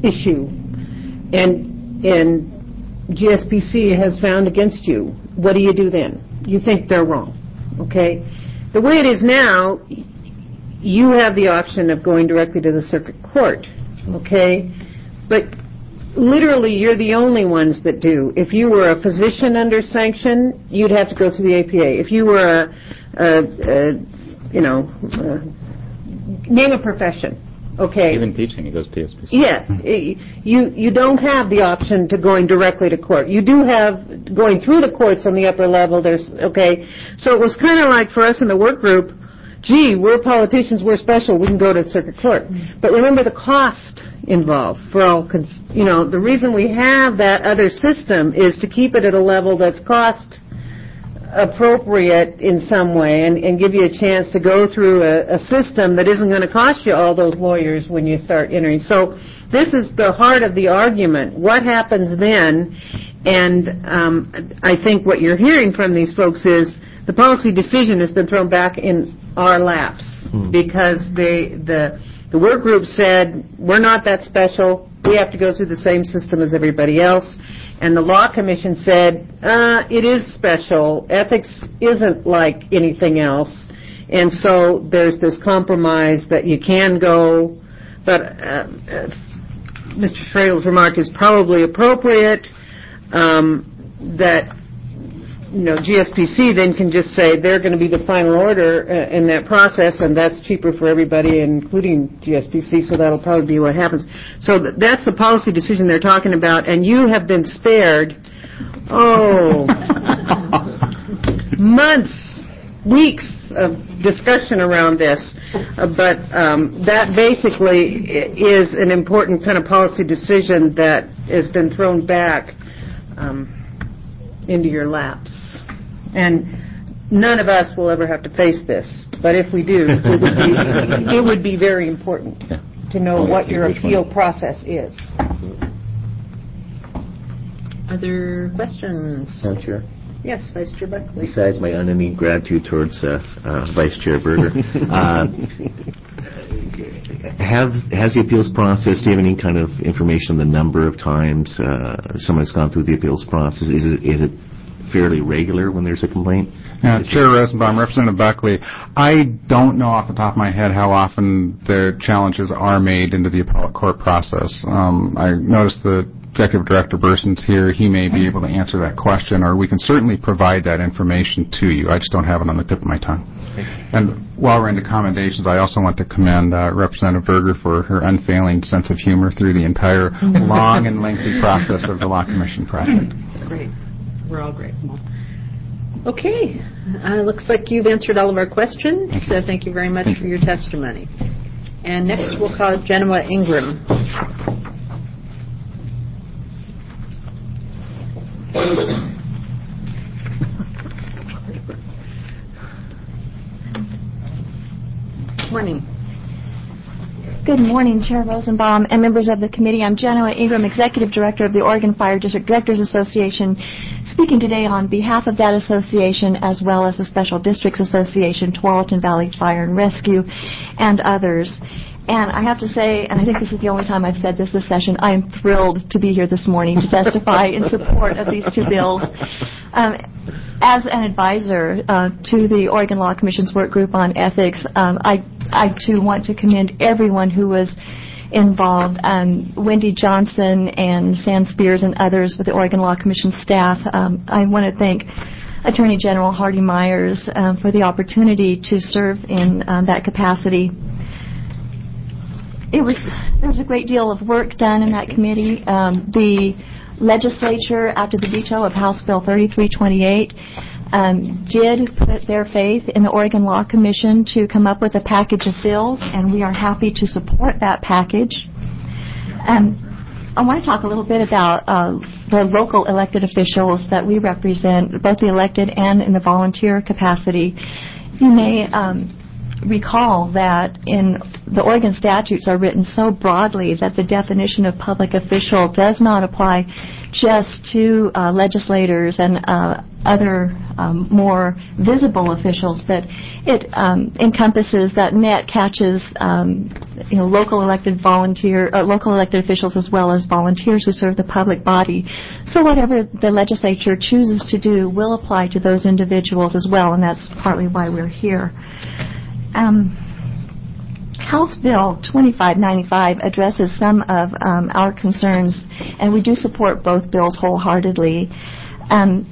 issue, and and G S P C has found against you, what do you do then? You think they're wrong, okay? The way it is now, you have the option of going directly to the circuit court, okay? But literally, you're the only ones that do. If you were a physician under sanction, you'd have to go to the A P A. If you were a, a, a you know, a, name a profession, okay? Even teaching, it goes to T S P C. Yeah, you you don't have the option to going directly to court. You do have going through the courts on the upper level. There's okay. So it was kind of like for us in the work group. Gee, we're politicians. We're special. We can go to the circuit court. But remember the cost involved for all. Cons- you know, the reason we have that other system is to keep it at a level that's cost appropriate in some way, and, and give you a chance to go through a, a system that isn't going to cost you all those lawyers when you start entering. So this is the heart of the argument. What happens then? And um, I think what you're hearing from these folks is the policy decision has been thrown back in our laps hmm. because they, the the work group said we're not that special. We have to go through the same system as everybody else. And the Law Commission said, uh, it is special. Ethics isn't like anything else. And so there's this compromise that you can go, but uh, uh, Mister Schradel's remark is probably appropriate, um, that, you know, G S P C then can just say they're going to be the final order uh, in that process, and that's cheaper for everybody, including G S P C, so that'll probably be what happens. So th- that's the policy decision they're talking about, and you have been spared, oh, months, weeks of discussion around this, uh, but um, that basically is an important kind of policy decision that has been thrown back um, into your laps. And none of us will ever have to face this, but if we do, it would be, it would be very important to know what your appeal process is. Other questions? Madam Chair? Yes, Vice Chair Buckley. Besides my unending gratitude towards uh, uh, Vice Chair Berger, uh, have, has the appeals process, do you have any kind of information on the number of times uh, someone's gone through the appeals process? Is it is it fairly regular when there's a complaint? Yeah, Chair Rosenbaum, Representative Buckley, I don't know off the top of my head how often the challenges are made into the appellate court process. Um, I noticed the Executive Director Burson's here. He may be able to answer that question, or we can certainly provide that information to you. I just don't have it on the tip of my tongue. And while we're into commendations, I also want to commend uh, Representative Berger for her unfailing sense of humor through the entire long and lengthy process of the Law Commission project. Great. We're all grateful. Okay. Uh, looks like you've answered all of our questions, thank so thank you very much for your testimony. And next we'll call Genoa Ingram. Morning. Good morning, Chair Rosenbaum and members of the committee. I'm Genoa Ingram, Executive Director of the Oregon Fire District Directors Association, speaking today on behalf of that association as well as the Special Districts Association, Tualatin Valley Fire and Rescue, and others. And I have to say, and I think this is the only time I've said this this session, I am thrilled to be here this morning to testify in support of these two bills. Um, as an advisor uh, to the Oregon Law Commission's work group on ethics, um, I, I too want to commend everyone who was involved, um, Wendy Johnson and Sam Spears and others with the Oregon Law Commission staff. Um, I want to thank Attorney General Hardy Myers um, for the opportunity to serve in um, that capacity. It was there was a great deal of work done in that committee. Um, the legislature, after the veto of House Bill thirty-three twenty-eight, um, did put their faith in the Oregon Law Commission to come up with a package of bills, and we are happy to support that package. Um, I want to talk a little bit about uh, the local elected officials that we represent, both the elected and in the volunteer capacity. You may um, recall that in the Oregon statutes are written so broadly that the definition of public official does not apply just to uh, legislators and uh, other um, more visible officials, but it um, encompasses that net catches um, you know local elected volunteer uh, local elected officials as well as volunteers who serve the public body. So whatever the legislature chooses to do will apply to those individuals as well, and that's partly why we're here. Um, House Bill twenty-five ninety-five addresses some of um, our concerns, and we do support both bills wholeheartedly. Um,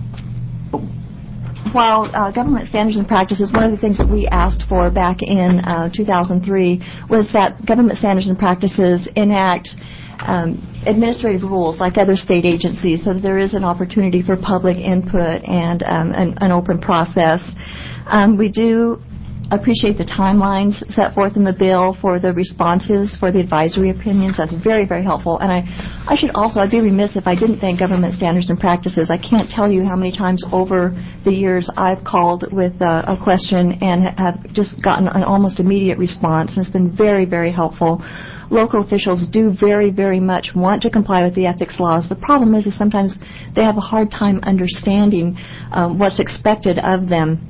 while uh, government standards and practices, one of the things that we asked for back in uh, two thousand three was that government standards and practices enact um, administrative rules like other state agencies, so that there is an opportunity for public input and um, an, an open process. Um, we do appreciate the timelines set forth in the bill for the responses for the advisory opinions. That's very, very helpful. And I, I should also, I'd be remiss if I didn't thank government standards and practices. I can't tell you how many times over the years I've called with uh, a question and have just gotten an almost immediate response. And it's been very, very helpful. Local officials do very, very much want to comply with the ethics laws. The problem is, is sometimes they have a hard time understanding um, what's expected of them.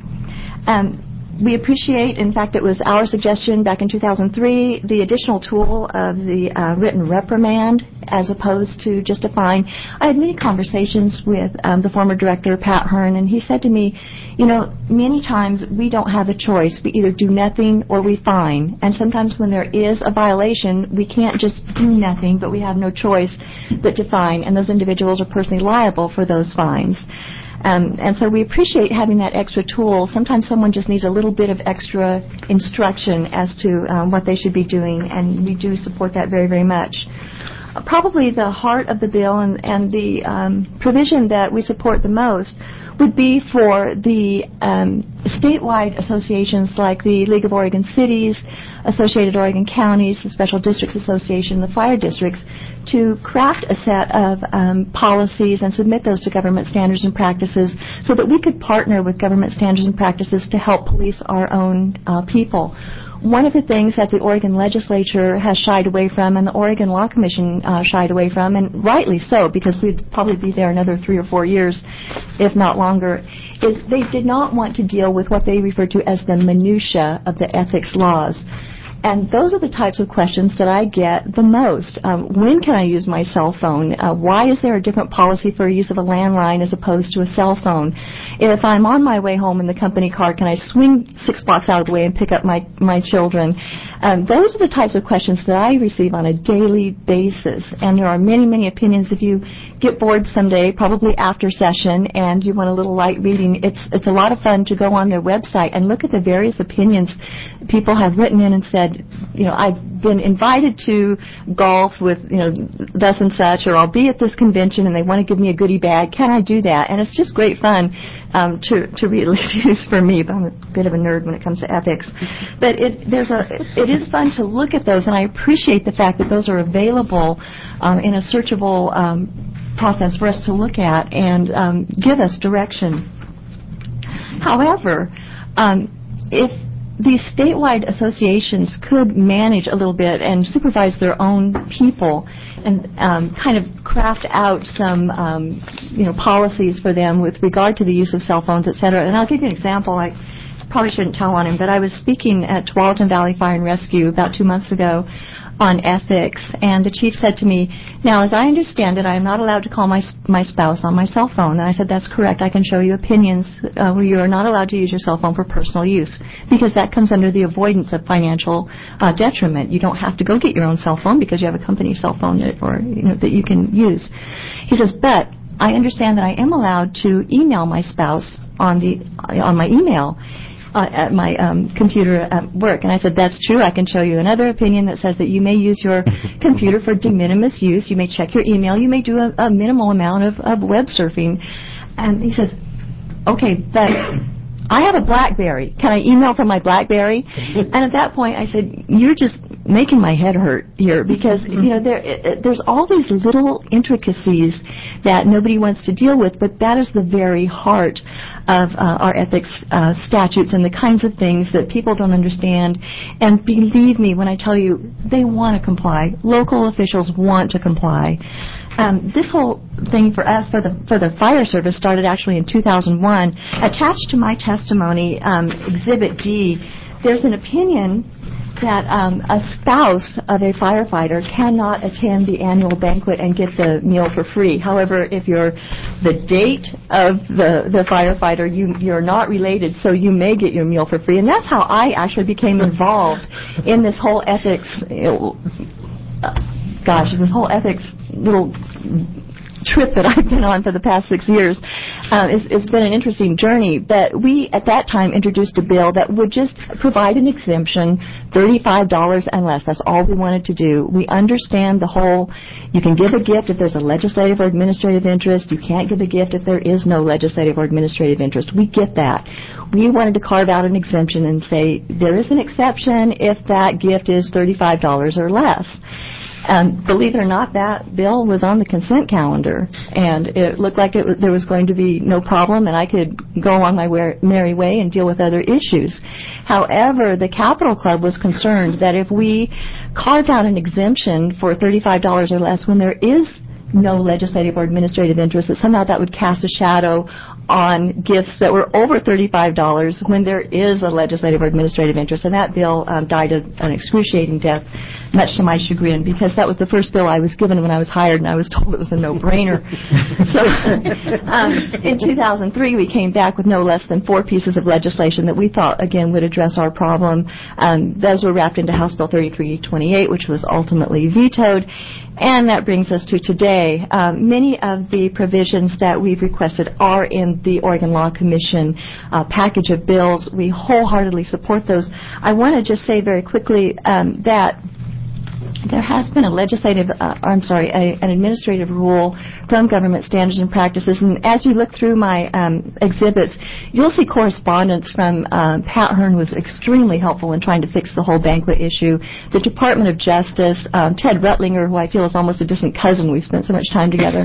Um, We appreciate, in fact, it was our suggestion back in two thousand three, the additional tool of the uh, written reprimand as opposed to just a fine. I had many conversations with um, the former director, Pat Hearn, and he said to me, you know, many times we don't have a choice. We either do nothing or we fine. And sometimes when there is a violation, we can't just do nothing, but we have no choice but to fine. And those individuals are personally liable for those fines. Um, and so we appreciate having that extra tool. Sometimes someone just needs a little bit of extra instruction as to um, what they should be doing, and we do support that very, very much. Uh, probably the heart of the bill and, and the um, provision that we support the most would be for the um, statewide associations like the League of Oregon Cities, Associated Oregon Counties, the Special Districts Association, the fire districts, to craft a set of um, policies and submit those to government standards and practices so that we could partner with government standards and practices to help police our own uh, people. One of the things that the Oregon legislature has shied away from and the Oregon Law Commission uh, shied away from, and rightly so, because we'd probably be there another three or four years, if not longer, is they did not want to deal with what they refer to as the minutia of the ethics laws. And those are the types of questions that I get the most. Um, when can I use my cell phone? Uh, why is there a different policy for use of a landline as opposed to a cell phone? If I'm on my way home in the company car, can I swing six blocks out of the way and pick up my, my children? Um, those are the types of questions that I receive on a daily basis. And there are many, many opinions. If you get bored someday, probably after session, and you want a little light reading, it's, it's a lot of fun to go on their website and look at the various opinions people have written in and said, you know, I've been invited to golf with, you know, thus and such, or I'll be at this convention and they want to give me a goodie bag. Can I do that? And it's just great fun um, to to read, at least for me, but I'm a bit of a nerd when it comes to ethics. But it there's a it is fun to look at those, and I appreciate the fact that those are available um, in a searchable um, process for us to look at and um, give us direction. However, um, if these statewide associations could manage a little bit and supervise their own people and um, kind of craft out some, um, you know, policies for them with regard to the use of cell phones, et cetera. And I'll give you an example. I probably shouldn't tell on him, but I was speaking at Tualatin Valley Fire and Rescue about two months ago on ethics, and the chief said to me, now, as I understand it, I am not allowed to call my my spouse on my cell phone. And I said, that's correct. I can show you opinions uh, where you are not allowed to use your cell phone for personal use, because that comes under the avoidance of financial uh, detriment. You don't have to go get your own cell phone because you have a company cell phone that, or, you know, that you can use. He says, but I understand that I am allowed to email my spouse on the on my email. Uh, at my um, computer at work. And I said, that's true. I can show you another opinion that says that you may use your computer for de minimis use. You may check your email. You may do a, a minimal amount of, of web surfing. And he says, okay, but I have a BlackBerry. Can I email from my BlackBerry? And at that point, I said, you're just making my head hurt here because, you know, there it, there's all these little intricacies that nobody wants to deal with, but that is the very heart of uh, our ethics uh, statutes and the kinds of things that people don't understand. And believe me when I tell you, they want to comply. Local officials want to comply. Um, this whole thing for us, for the for the fire service, started actually in two thousand one. Attached to my testimony, um, Exhibit D, there's an opinion that um, a spouse of a firefighter cannot attend the annual banquet and get the meal for free. However, if you're the date of the, the firefighter, you, you're not related, so you may get your meal for free. And that's how I actually became involved in this whole ethics, you know, uh, gosh, this whole ethics little trip that I've been on for the past six years. Uh, it's, it's been an interesting journey, but we at that time introduced a bill that would just provide an exemption, thirty-five dollars and less. That's all we wanted to do. We understand the whole, you can give a gift if there's a legislative or administrative interest. You can't give a gift if there is no legislative or administrative interest. We get that. We wanted to carve out an exemption and say there is an exception if that gift is thirty-five dollars or less. Um, believe it or not, that bill was on the consent calendar, and it looked like it was, there was going to be no problem, and I could go on my way, merry way and deal with other issues. However, the Capitol Club was concerned that if we carved out an exemption for thirty-five dollars or less when there is no legislative or administrative interest, that somehow that would cast a shadow on gifts that were over thirty-five dollars when there is a legislative or administrative interest. And that bill um, died of an excruciating death, much to my chagrin, because that was the first bill I was given when I was hired, and I was told it was a no-brainer. So um, in two thousand three, we came back with no less than four pieces of legislation that we thought, again, would address our problem. Um, those were wrapped into House Bill thirty-three twenty-eight, which was ultimately vetoed. And that brings us to today. Um, many of the provisions that we've requested are in the Oregon Law Commission uh, package of bills. We wholeheartedly support those. I want to just say very quickly um, that there has been a legislative, uh, I'm sorry, a, an administrative rule from Government Standards and Practices. And as you look through my um, exhibits, you'll see correspondence from uh, Pat Hearn was extremely helpful in trying to fix the whole banquet issue. The Department of Justice, um, Ted Rutlinger, who I feel is almost a distant cousin, we've spent so much time together.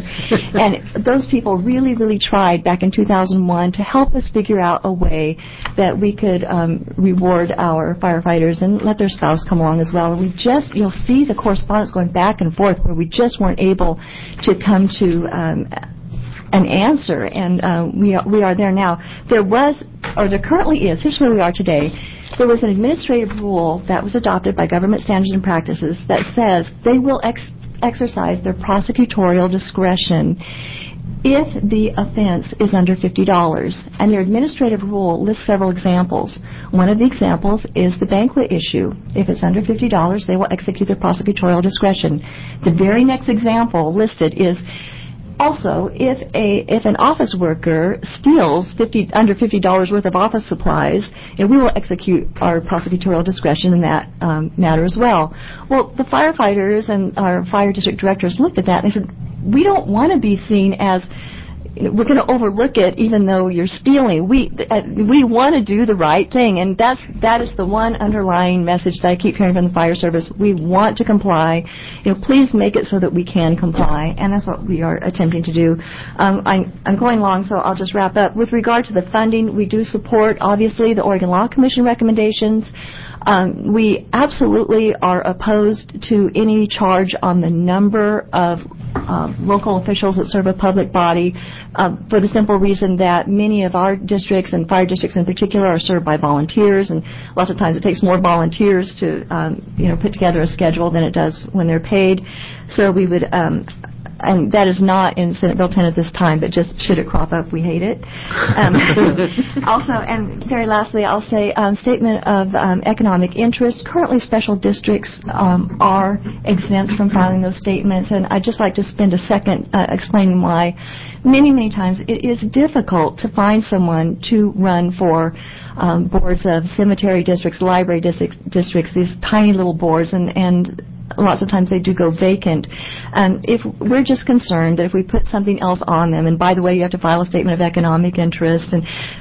And those people really, really tried back in two thousand one to help us figure out a way that we could um, reward our firefighters and let their spouse come along as well. And we just, you'll see the correspondence going back and forth where we just weren't able to come to um, an answer, and uh, we are, we are there now. There was, or there currently is, here's where we are today. There was an administrative rule that was adopted by Government Standards and Practices that says they will ex- exercise their prosecutorial discretion if the offense is under fifty dollars. And their administrative rule lists several examples. One of the examples is the banquet issue. If it's under fifty dollars, they will execute their prosecutorial discretion. The very next example listed is also if a if an office worker steals fifty under fifty dollars worth of office supplies, and we will execute our prosecutorial discretion in that um, matter as well. Well, the firefighters and our fire district directors looked at that and they said, we don't want to be seen as, you know, we're going to overlook it even though you're stealing. We uh, we want to do the right thing, and that's that is the one underlying message that I keep hearing from the fire service. We want to comply. You know, please make it so that we can comply, and that's what we are attempting to do. Um, I'm, I'm going long, so I'll just wrap up. With regard to the funding, we do support, obviously, the Oregon Law Commission recommendations. Um, we absolutely are opposed to any charge on the number of uh, local officials that serve a public body uh, for the simple reason that many of our districts and fire districts in particular are served by volunteers, and lots of times it takes more volunteers to um, you know put together a schedule than it does when they're paid. So we would um, and that is not in Senate Bill ten at this time, but just should it crop up, we hate it. Um, also, and very lastly, I'll say um, statement of um, economic interest. Currently, special districts um, are exempt from filing those statements, and I'd just like to spend a second uh, explaining why. Many, many times it is difficult to find someone to run for um, boards of cemetery districts, library district, districts, these tiny little boards, and, and lots of times they do go vacant. Um, if we're just concerned that if we put something else on them, and by the way, you have to file a statement of economic interest, and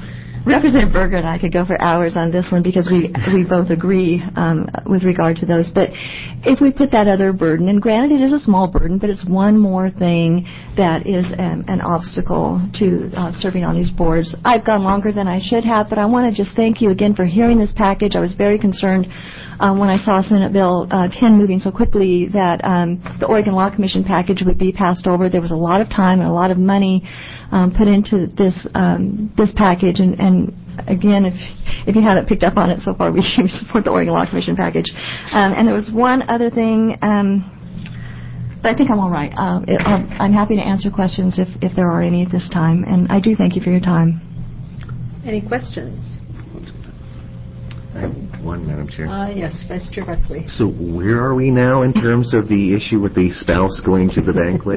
Representative Berger and I could go for hours on this one because we we both agree um, with regard to those. But if we put that other burden, and granted it is a small burden, but it's one more thing that is um, an obstacle to uh, serving on these boards. I've gone longer than I should have, but I want to just thank you again for hearing this package. I was very concerned um, when I saw Senate Bill uh, ten moving so quickly that um, the Oregon Law Commission package would be passed over. There was a lot of time and a lot of money um, put into this um, this package, and, and again, if if you haven't picked up on it so far, we support the Oregon Law Commission package. Um, and there was one other thing, um, but I think I'm all right. Uh, it, I'm, I'm happy to answer questions if, if there are any at this time, and I do thank you for your time. Any questions? I have one, Madam Chair. Uh, yes, Vice Chair Buckley. So where are we now in terms of the issue with the spouse going to the banquet?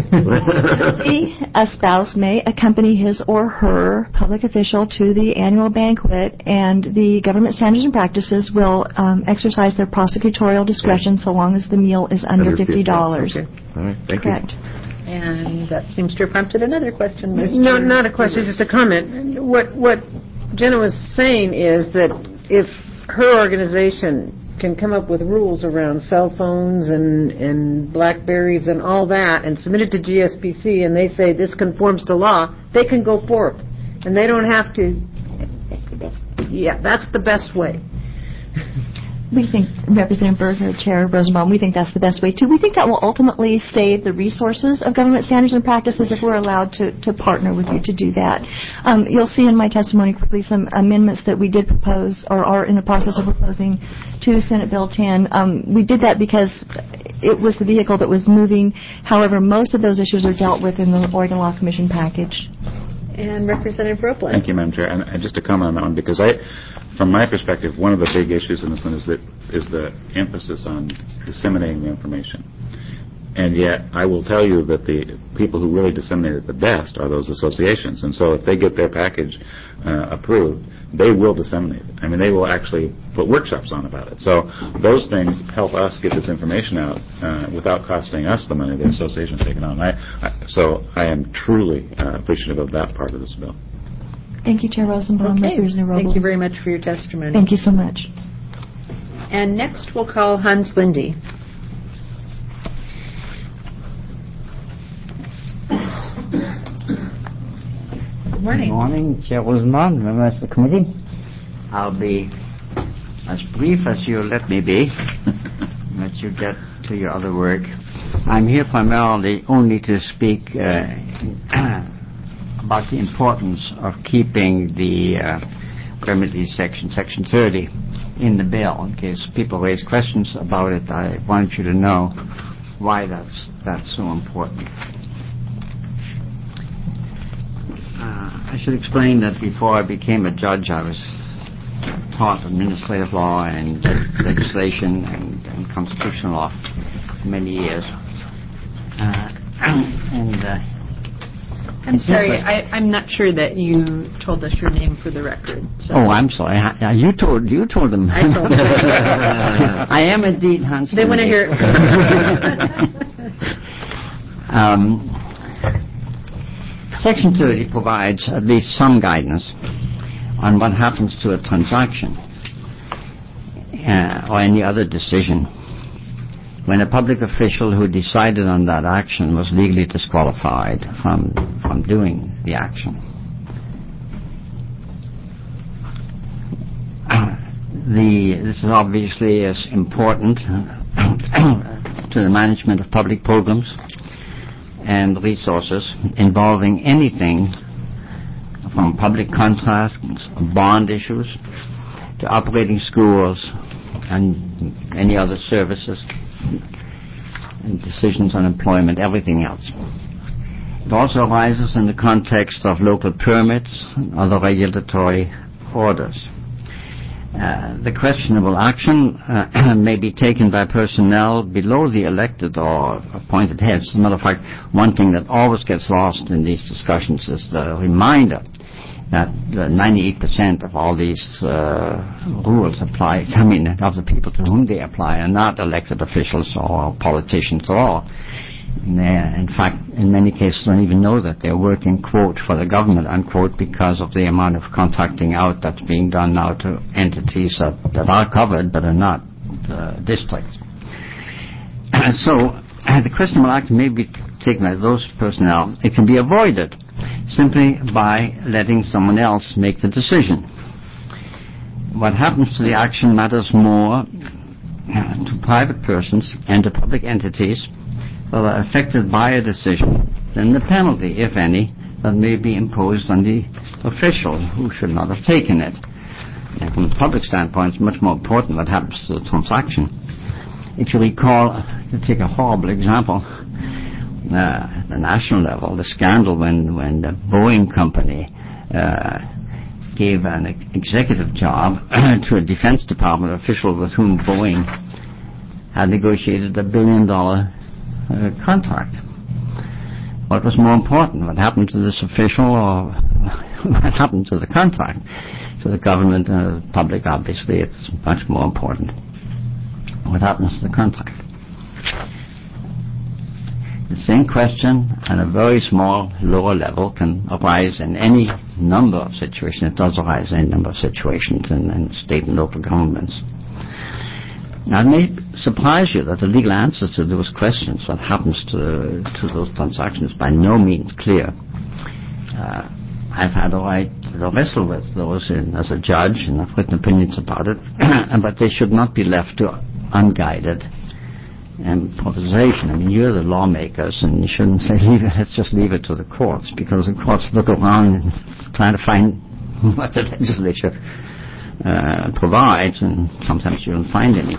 A spouse may accompany his or her public official to the annual banquet, and the government standards and practices will um, exercise their prosecutorial discretion so long as the meal is under fifty dollars. Okay. All right. Thank Correct. you. And that seems to have prompted another question. Mister No, not a question, just a comment. What what Jenna was saying is that if her organization can come up with rules around cell phones and, and Blackberries and all that and submit it to G S P C and they say this conforms to law, they can go forth. And they don't have to... That's the best. Yeah, that's the best way. We think, Representative Berger, Chair Rosenbaum, we think that's the best way, too. We think that will ultimately save the resources of government standards and practices if we're allowed to, to partner with you to do that. Um, you'll see in my testimony quickly some amendments that we did propose or are in the process of proposing to Senate Bill ten. Um, we did that because it was the vehicle that was moving. However, most of those issues are dealt with in the Oregon Law Commission package. And Representative Roebling. Thank you, Madam Chair. And, and just to comment on that one, because I, from my perspective, one of the big issues in this one is that is the emphasis on disseminating the information. And yet, I will tell you that the people who really disseminate it the best are those associations. And so if they get their package uh, approved, they will disseminate it. I mean, they will actually put workshops on about it. So those things help us get this information out uh, without costing us the money the association's taking on. I, I, so I am truly uh, appreciative of that part of this bill. Thank you, Chair Rosenbaum. Okay. Representative Roebling. Thank you very much for your testimony. Thank you so much. And next we'll call Hans Lindy. Good morning. Good morning, Chair Rosenbaum, members of the committee. I'll be as brief as you let me be. Let you get to your other work. I'm here primarily only to speak uh, about the importance of keeping the uh, remedy section, section thirty, in the bill. In case people raise questions about it, I want you to know why that's that's so important. Uh, I should explain that before I became a judge, I was taught administrative law and legislation and, and constitutional law for many years. Uh, and uh, I'm sorry, I, I'm not sure that you told us your name for the record. So. Oh, I'm sorry. I, you told you told them. I told them. I am indeed Hans. They want to hear it. um, Section thirty provides at least some guidance on what happens to a transaction uh, or any other decision when a public official who decided on that action was legally disqualified from from doing the action. Uh, the this is obviously is important to the management of public programs and resources involving anything from public contracts, bond issues, to operating schools and any other services, and decisions on employment, everything else. It also arises in the context of local permits and other regulatory orders. Uh, the questionable action uh, may be taken by personnel below the elected or appointed heads. As a matter of fact, one thing that always gets lost in these discussions is the reminder that ninety-eight percent of all these uh, rules apply, I mean, of the people to whom they apply are not elected officials or politicians at all. They, in fact, in many cases don't even know that they're working, quote, for the government, unquote, because of the amount of contracting out that's being done now to entities that, that are covered but are not uh, districts. So uh, the questionable action may be taken by those personnel. It can be avoided simply by letting someone else make the decision. What happens to the action matters more uh, to private persons and to public entities that are affected by a decision than the penalty, if any, that may be imposed on the official who should not have taken it. And from a public standpoint, it's much more important what happens to the transaction. If you recall, to take a horrible example, uh, at the national level, the scandal when, when the Boeing company uh, gave an ex- executive job to a Defense Department official with whom Boeing had negotiated a billion dollar Uh, contract. What was more important? What happened to this official, or what happened to the contract? To the government and the public, obviously, it's much more important. What happens to the contract? The same question on a very small, lower level can arise in any number of situations. It does arise in a number of situations in, in state and local governments. Now, it may surprise you that the legal answers to those questions, what happens to to those transactions, by no means clear. Uh, I've had a right to wrestle with those in, as a judge, and I've written opinions about it, but they should not be left to unguided improvisation. I mean, you're the lawmakers, and you shouldn't say, leave it, let's just leave it to the courts, because the courts look around and try to find what the legislature Uh, provides, and sometimes you don't find any.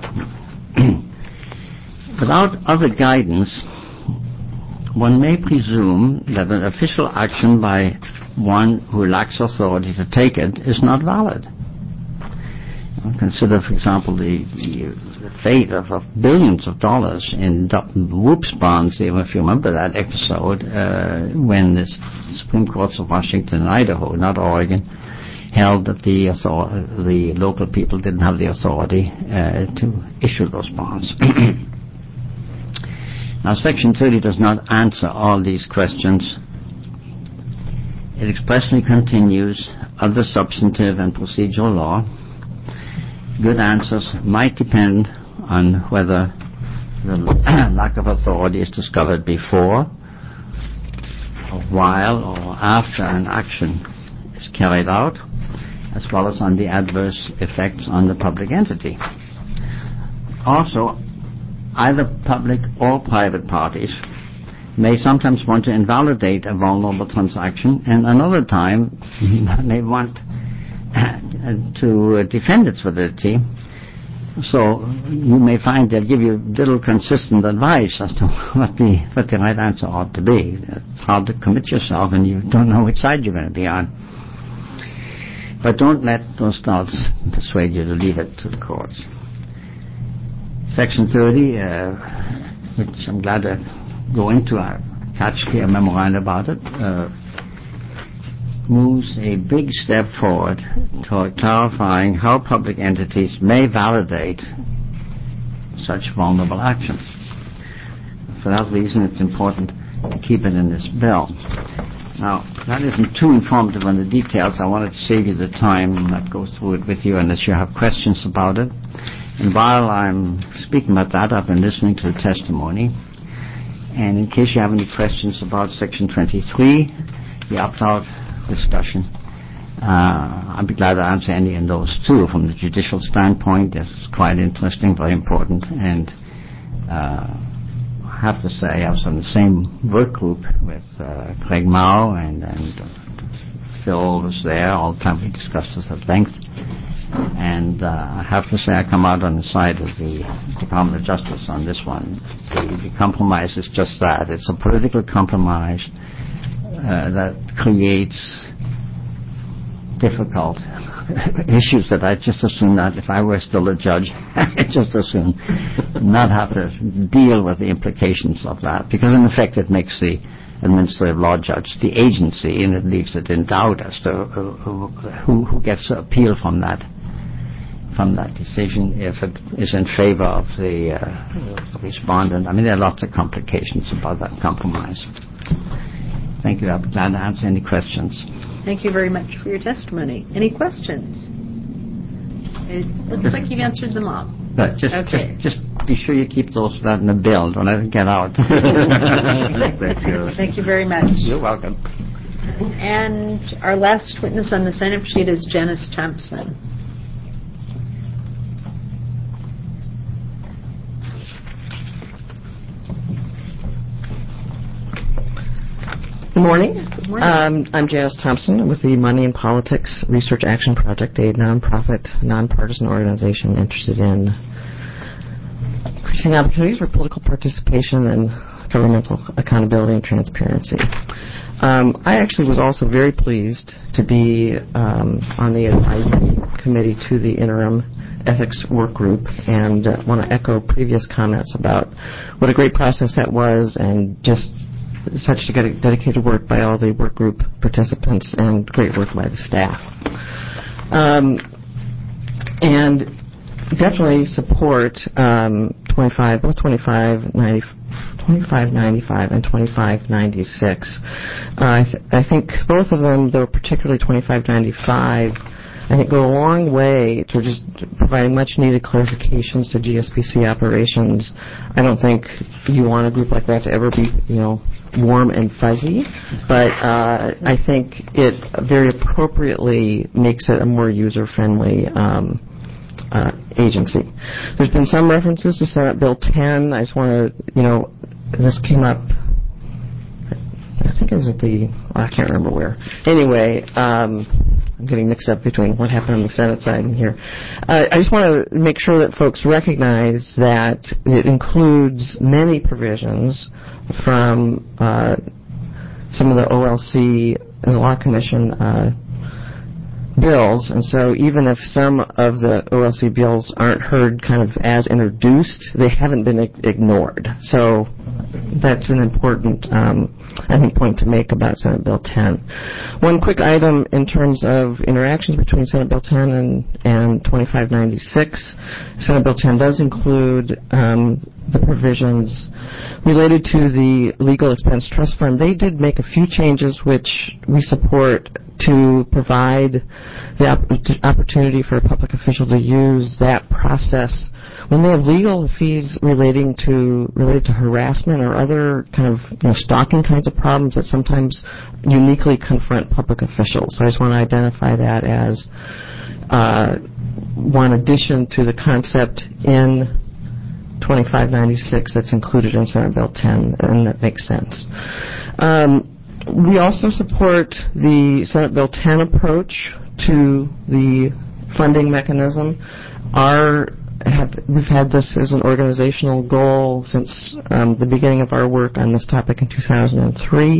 Without other guidance, one may presume that an official action by one who lacks authority to take it is not valid. Consider, for example, the, the, the fate of, of billions of dollars in whoops bonds. If you remember that episode, uh, when the Supreme Courts of Washington and Idaho, not Oregon, held that the author- the local people didn't have the authority uh, to issue those bonds. Now, Section thirty does not answer all these questions. It expressly continues other substantive and procedural law. Good answers might depend on whether the lack of authority is discovered before, or while, or after an action is carried out, as well as on the adverse effects on the public entity. Also, either public or private parties may sometimes want to invalidate a vulnerable transaction, and another time may want to defend its validity. So you may find they'll give you little consistent advice as to what the what the right answer ought to be. It's hard to commit yourself, and you don't know which side you're going to be on. But don't let those thoughts persuade you to leave it to the courts. Section thirty, uh, which I'm glad to go into, I catch here a memorandum about it, uh, moves a big step forward toward clarifying how public entities may validate such vulnerable actions. For that reason, it's important to keep it in this bill. Now, that isn't too informative on the details. I wanted to save you the time and not go through it with you unless you have questions about it. And while I'm speaking about that, I've been listening to the testimony. And in case you have any questions about Section twenty-three, the opt-out discussion, uh, I'd be glad to answer any of those too. From the judicial standpoint, it's quite interesting, very important, and uh, I have to say I was on the same work group with uh, Greg Mao, and, and Phil was there all the time. We discussed this at length. And uh, I have to say I come out on the side of the Department of Justice on this one. The, the compromise is just that. It's a political compromise uh, that creates difficult issues that I just assume that if I were still a judge, I'd just assume not have to deal with the implications of that, because in effect it makes the administrative law judge the agency, and it leaves it in doubt as to uh, who, who gets appeal from that from that decision if it is in favor of the uh, respondent. I mean, there are lots of complications about that compromise. Thank you. I'll be glad to answer any questions. Thank you very much for your testimony. Any questions? It looks like you've answered them all. But just, Okay. just, just be sure you keep those that in the bill. Don't let it get out. Thank you very much. You're welcome. And our last witness on the sign-up sheet is Janice Thompson. Good morning. Good morning. Um, I'm Janice Thompson with the Money and Politics Research Action Project, a nonprofit, nonpartisan organization interested in increasing opportunities for political participation and governmental accountability and transparency. Um, I actually was also very pleased to be um, on the advisory committee to the interim ethics work group, and uh, want to echo previous comments about what a great process that was, and just such dedicated work by all the work group participants and great work by the staff. Um, and definitely support um, twenty-five, both twenty-five ninety, twenty-five ninety-five and twenty-five ninety-six. Uh, I, th- I think both of them, though particularly twenty-five ninety-five, I think go a long way to just providing much needed clarifications to G S P C operations. I don't think you want a group like that to ever be, you know, warm and fuzzy, but uh, I think it very appropriately makes it a more user-friendly um, uh, agency. There's been some references to Senate Bill ten. I just want to, you know, this came up, I think it was at the, I can't remember where. Anyway, um, I'm getting mixed up between what happened on the Senate side and here. Uh, I just want to make sure that folks recognize that it includes many provisions from uh, some of the O L C and the Law Commission uh, bills, and so even if some of the O L C bills aren't heard kind of as introduced, they haven't been ig- ignored. So that's an important, um, I think, point to make about Senate Bill ten. One quick item in terms of interactions between Senate Bill ten and, and twenty-five ninety-six. Senate Bill ten does include um, the provisions related to the Legal Expense Trust Fund. They did make a few changes which we support to provide the op- opportunity for a public official to use that process when they have legal fees relating to related to harassment or other kind of, you know, stalking kinds of problems that sometimes uniquely confront public officials. So I just want to identify that as uh, one addition to the concept in twenty-five ninety-six that's included in Senate Bill ten, and that makes sense. Um, we also support the Senate Bill ten approach to the funding mechanism. Our have, we've had this as an organizational goal since um, the beginning of our work on this topic in two thousand three,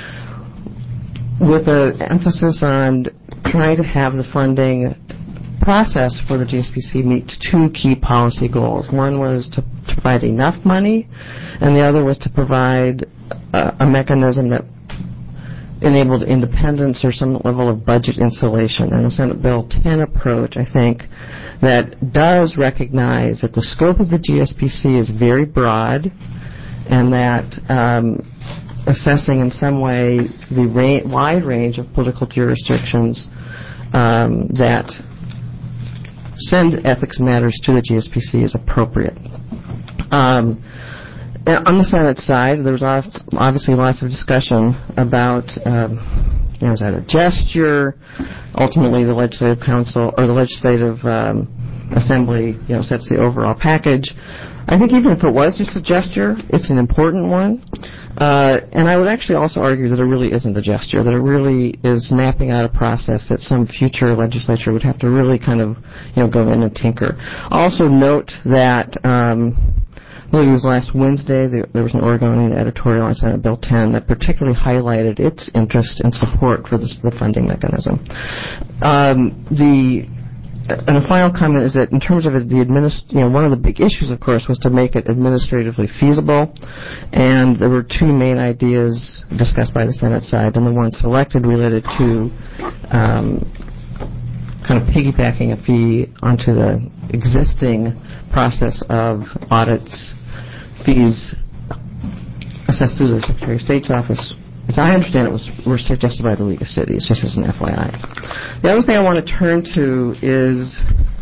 with an emphasis on trying to have the funding process for the G S P C meet two key policy goals. One was to provide enough money, and the other was to provide uh, a mechanism that enabled independence or some level of budget insulation. And the Senate Bill ten approach, I think, that does recognize that the scope of the G S P C is very broad, and that um, assessing in some way the ra- wide range of political jurisdictions um, that send ethics matters to the G S P C is appropriate. Um, on the Senate side, there was obviously lots of discussion about, um, you know, is that a gesture? Ultimately, the Legislative Council or the Legislative um, Assembly, you know, sets the overall package. I think even if it was just a gesture, it's an important one. Uh, and I would actually also argue that it really isn't a gesture, that it really is mapping out a process that some future legislature would have to really kind of, you know, go in and tinker. Also note that, um, I believe it was last Wednesday, there was an Oregonian editorial on Senate Bill ten that particularly highlighted its interest and support for this, the funding mechanism. Um, the And a final comment is that in terms of the administ- you know, one of the big issues, of course, was to make it administratively feasible, and there were two main ideas discussed by the Senate side, and the one selected related to um, kind of piggybacking a fee onto the existing process of audits, fees assessed through the Secretary of State's office. As I understand it, was were suggested by the League of Cities, just as an F Y I. The other thing I want to turn to is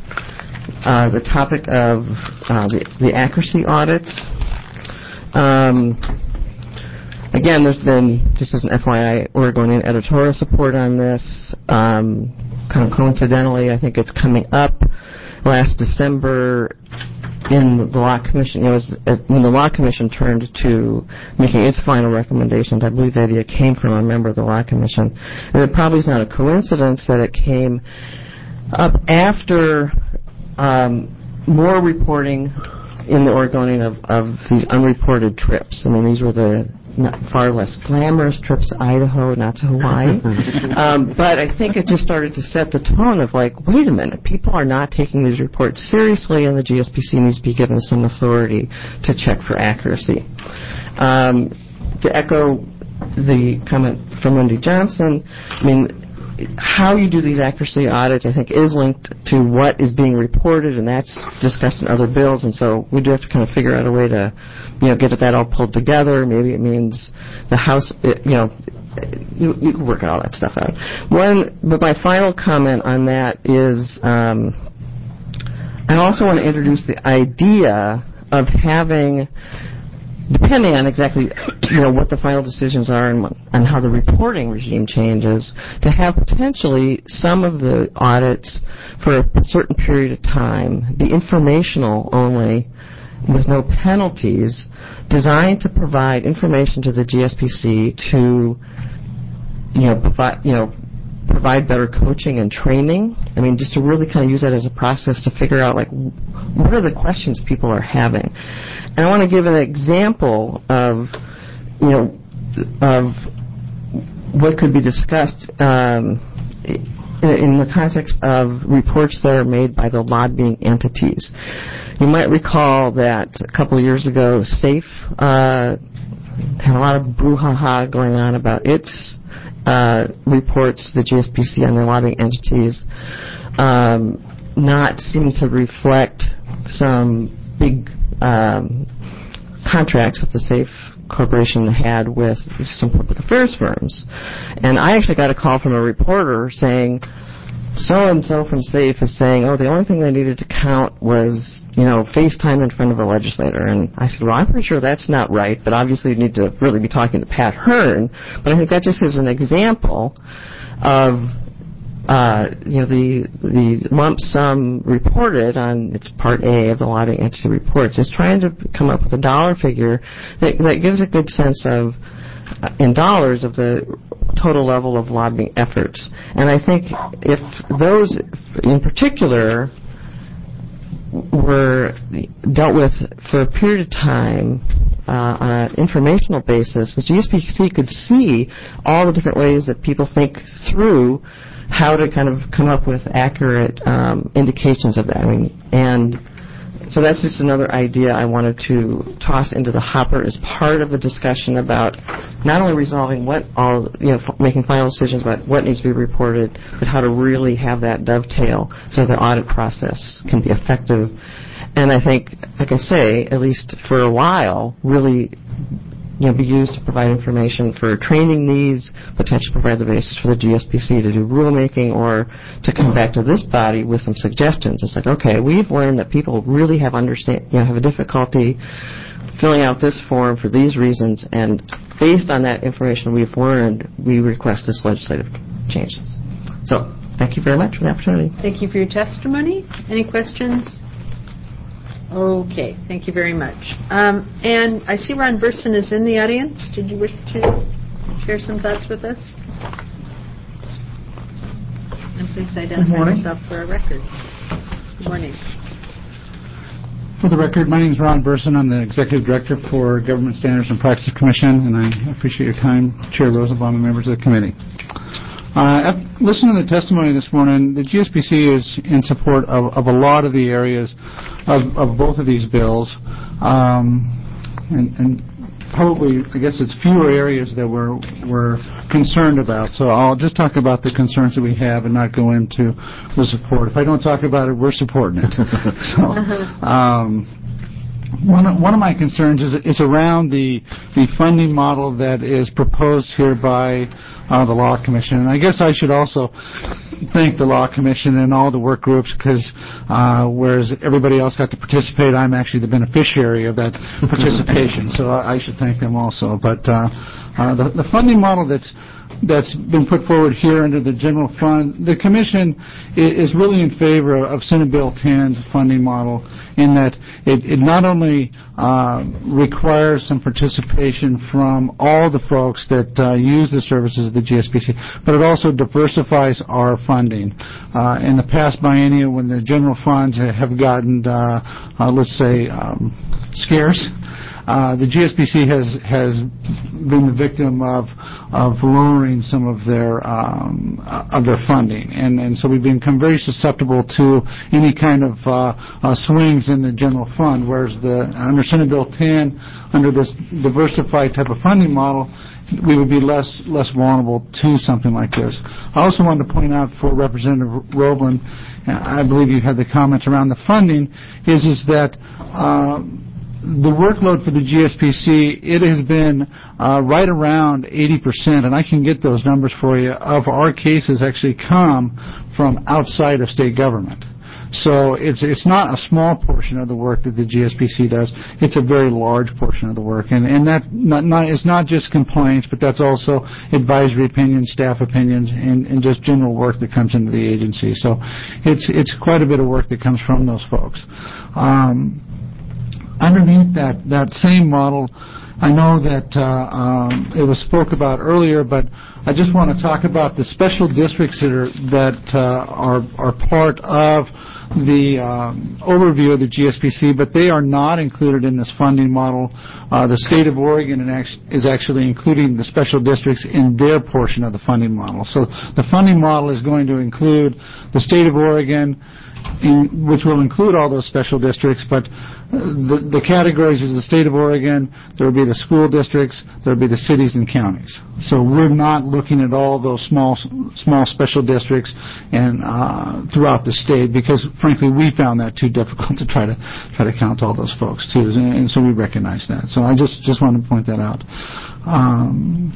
uh, the topic of uh, the, the accuracy audits. Um, again, there's been, just as an F Y I, Oregonian editorial support on this. Um, kind of coincidentally, I think it's coming up last December in the Law Commission. You know, as, as, when the Law Commission turned to making its final recommendations, I believe the idea came from a member of the Law Commission. And it probably is not a coincidence that it came up after um, more reporting in the Oregonian of, of these unreported trips. I mean, these were the not far less glamorous trips to Idaho, not to Hawaii. um, but I think it just started to set the tone of like, wait a minute, people are not taking these reports seriously, and the G S P C needs to be given some authority to check for accuracy. Um, to echo the comment from Wendy Johnson, I mean, how you do these accuracy audits, I think, is linked to what is being reported, and that's discussed in other bills. And so we do have to kind of figure out a way to, you know, get that all pulled together. Maybe it means the House, you know, you, you can work all that stuff out. One, but my final comment on that is, um, I also want to introduce the idea of having, depending on exactly, you know, what the final decisions are and, and how the reporting regime changes, to have potentially some of the audits for a certain period of time be informational only, with no penalties, designed to provide information to the G S P C to, you know, provide, you know, provide better coaching and training. I mean, just to really kind of use that as a process to figure out, like, what are the questions people are having. And I want to give an example of, you know, of what could be discussed um, in the context of reports that are made by the lobbying entities. You might recall that a couple of years ago, SAFE uh, had a lot of brouhaha going on about its uh, reports to the G S P C on their lobbying entities um, not seeming to reflect some big um, contracts that the SAFE Corporation had with some public affairs firms. And I actually got a call from a reporter saying, so-and-so from SAFE is saying, oh, the only thing they needed to count was, you know, FaceTime in front of a legislator. And I said, well, I'm pretty sure that's not right, but obviously you need to really be talking to Pat Hearn. But I think that just is an example of, uh, you know, the the lump sum reported on, it's Part A of the lobbying entity report, just trying to come up with a dollar figure that, that gives a good sense of, uh, in dollars, of the total level of lobbying efforts. And I think if those in particular were dealt with for a period of time uh, on an informational basis, the G S P C could see all the different ways that people think through how to kind of come up with accurate um, indications of that. I mean, and so that's just another idea I wanted to toss into the hopper as part of the discussion about not only resolving what all, you know, f- making final decisions about what needs to be reported, but how to really have that dovetail so the audit process can be effective. And I think, like I say, at least for a while, really, you know, be used to provide information for training needs, potentially provide the basis for the G S P C to do rulemaking or to come back to this body with some suggestions. It's like, okay, we've learned that people really have understand, you know, have a difficulty filling out this form for these reasons, and based on that information we've learned, we request this legislative changes. So, thank you very much for the opportunity. Thank you for your testimony. Any questions? Okay, thank you very much. Um, and I see Ron Burson is in the audience. Did you wish to share some thoughts with us? And please identify yourself for a record. Good morning. For the record, my name is Ron Burson. I'm the Executive Director for Government Standards and Practice Commission, and I appreciate your time, Chair Rosenbaum and members of the committee. Uh, I've listened to the testimony this morning. The G S P C is in support of, of a lot of the areas of, of both of these bills. Um, and, and probably, I guess it's fewer areas that we're, we're concerned about. So I'll just talk about the concerns that we have and not go into the support. If I don't talk about it, we're supporting it. so, um, One of, one of my concerns is, is around the the funding model that is proposed here by uh, the Law Commission. And I guess I should also thank the Law Commission and all the work groups because uh, whereas everybody else got to participate, I'm actually the beneficiary of that participation. So I, I should thank them also. But uh, uh, the, the funding model that's that's been put forward here under the general fund, the Commission is really in favor of Senate Bill ten's funding model in that it, it not only uh, requires some participation from all the folks that uh, use the services of the G S P C, but it also diversifies our funding. Uh, in the past biennium, when the general funds have gotten, uh, uh, let's say, um, scarce, Uh, the G S P C has has been the victim of of lowering some of their um, of their funding, and and so we've become very susceptible to any kind of uh, uh, swings in the general fund. Whereas the under Senate Bill ten, under this diversified type of funding model, we would be less less vulnerable to something like this. I also wanted to point out for Representative Roblin, I believe you had the comments around the funding, is is that. Uh, The workload for the G S P C, it has been uh, right around eighty percent, and I can get those numbers for you, of our cases actually come from outside of state government. So it's it's not a small portion of the work that the G S P C does. It's a very large portion of the work, and and that not, not it's not just complaints, but that's also advisory opinions, staff opinions, and, and just general work that comes into the agency. So it's it's quite a bit of work that comes from those folks. Um, Underneath that, that same model, I know that uh, um, it was spoke about earlier, but I just want to talk about the special districts that are that uh, are are part of the um, overview of the G S P C, but they are not included in this funding model. Uh, the state of Oregon is actually including the special districts in their portion of the funding model. So the funding model is going to include the state of Oregon, in, which will include all those special districts, but the, the categories is the state of Oregon, there will be the school districts, there will be the cities and counties. So we're not looking at all those small small special districts and uh, throughout the state because, frankly, we found that too difficult to try to try to count all those folks too, and, and so we recognize that. So I just just wanted to point that out. Um,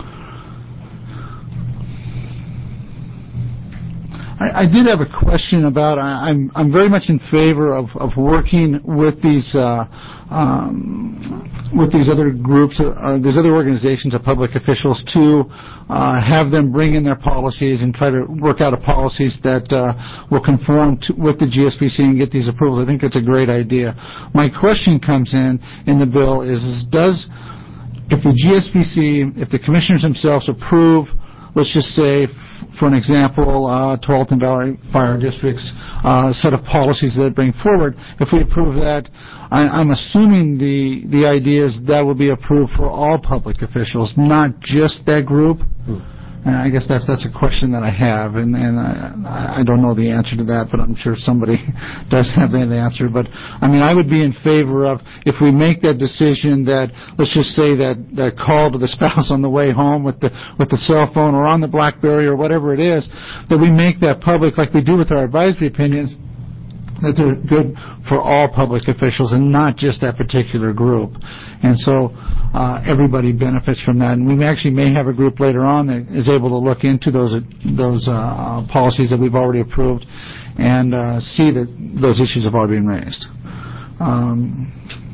I, I did have a question about. I, I'm I'm very much in favor of, of working with these uh, um, with these other groups, uh, these other organizations of public officials to uh, have them bring in their policies and try to work out a policies that uh, will conform to, with the G S P C and get these approvals. I think that's a great idea. My question comes in in the bill is, is does if the G S P C, if the commissioners themselves approve, let's just say, for an example, uh, Tualatin Valley Fire District's uh, set of policies that they bring forward, if we approve that, I, I'm assuming the the idea is that will be approved for all public officials, not just that group. Hmm. And I guess that's that's a question that I have, and, and I, I don't know the answer to that, but I'm sure somebody does have that answer. But, I mean, I would be in favor of, if we make that decision that, let's just say that, that call to the spouse on the way home with the with the cell phone or on the BlackBerry or whatever it is, that we make that public like we do with our advisory opinions, that they're good for all public officials and not just that particular group. And so uh, everybody benefits from that. And we actually may have a group later on that is able to look into those those uh, policies that we've already approved and uh, see that those issues have already been raised. Um,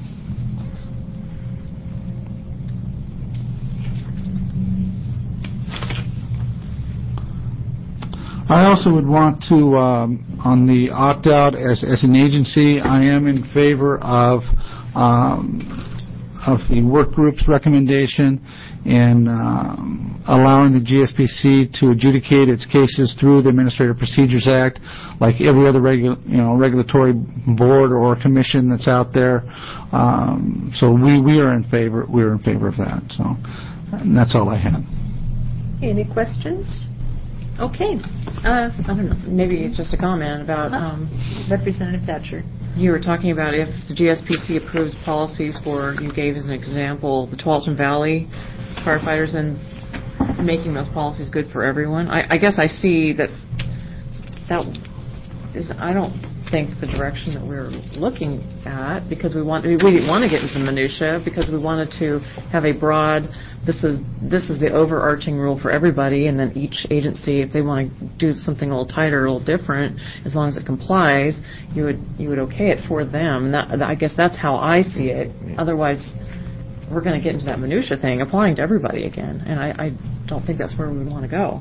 I also would want to, um, on the opt-out as, as an agency, I am in favor of um, of the work group's recommendation in um, allowing the G S P C to adjudicate its cases through the Administrative Procedures Act, like every other regu- you know regulatory board or commission that's out there. Um, so we, we are in favor we are in favor of that. So and that's all I had. Any questions? Okay. Uh, I don't know. Maybe it's just a comment about um, Representative Thatcher. you were talking about if the G S P C approves policies for, you gave as an example, the Tualatin Valley firefighters and making those policies good for everyone. I, I guess I see that that is, I don't think the direction that we're looking at, because we want, we didn't want to get into minutia, because we wanted to have a broad, this is this is the overarching rule for everybody, and then each agency, if they want to do something a little tighter, a little different, as long as it complies, you would you would okay it for them. And that, I guess that's how I see it. Yeah. Otherwise, we're going to get into that minutia thing, applying to everybody again, and I, I don't think that's where we want to go.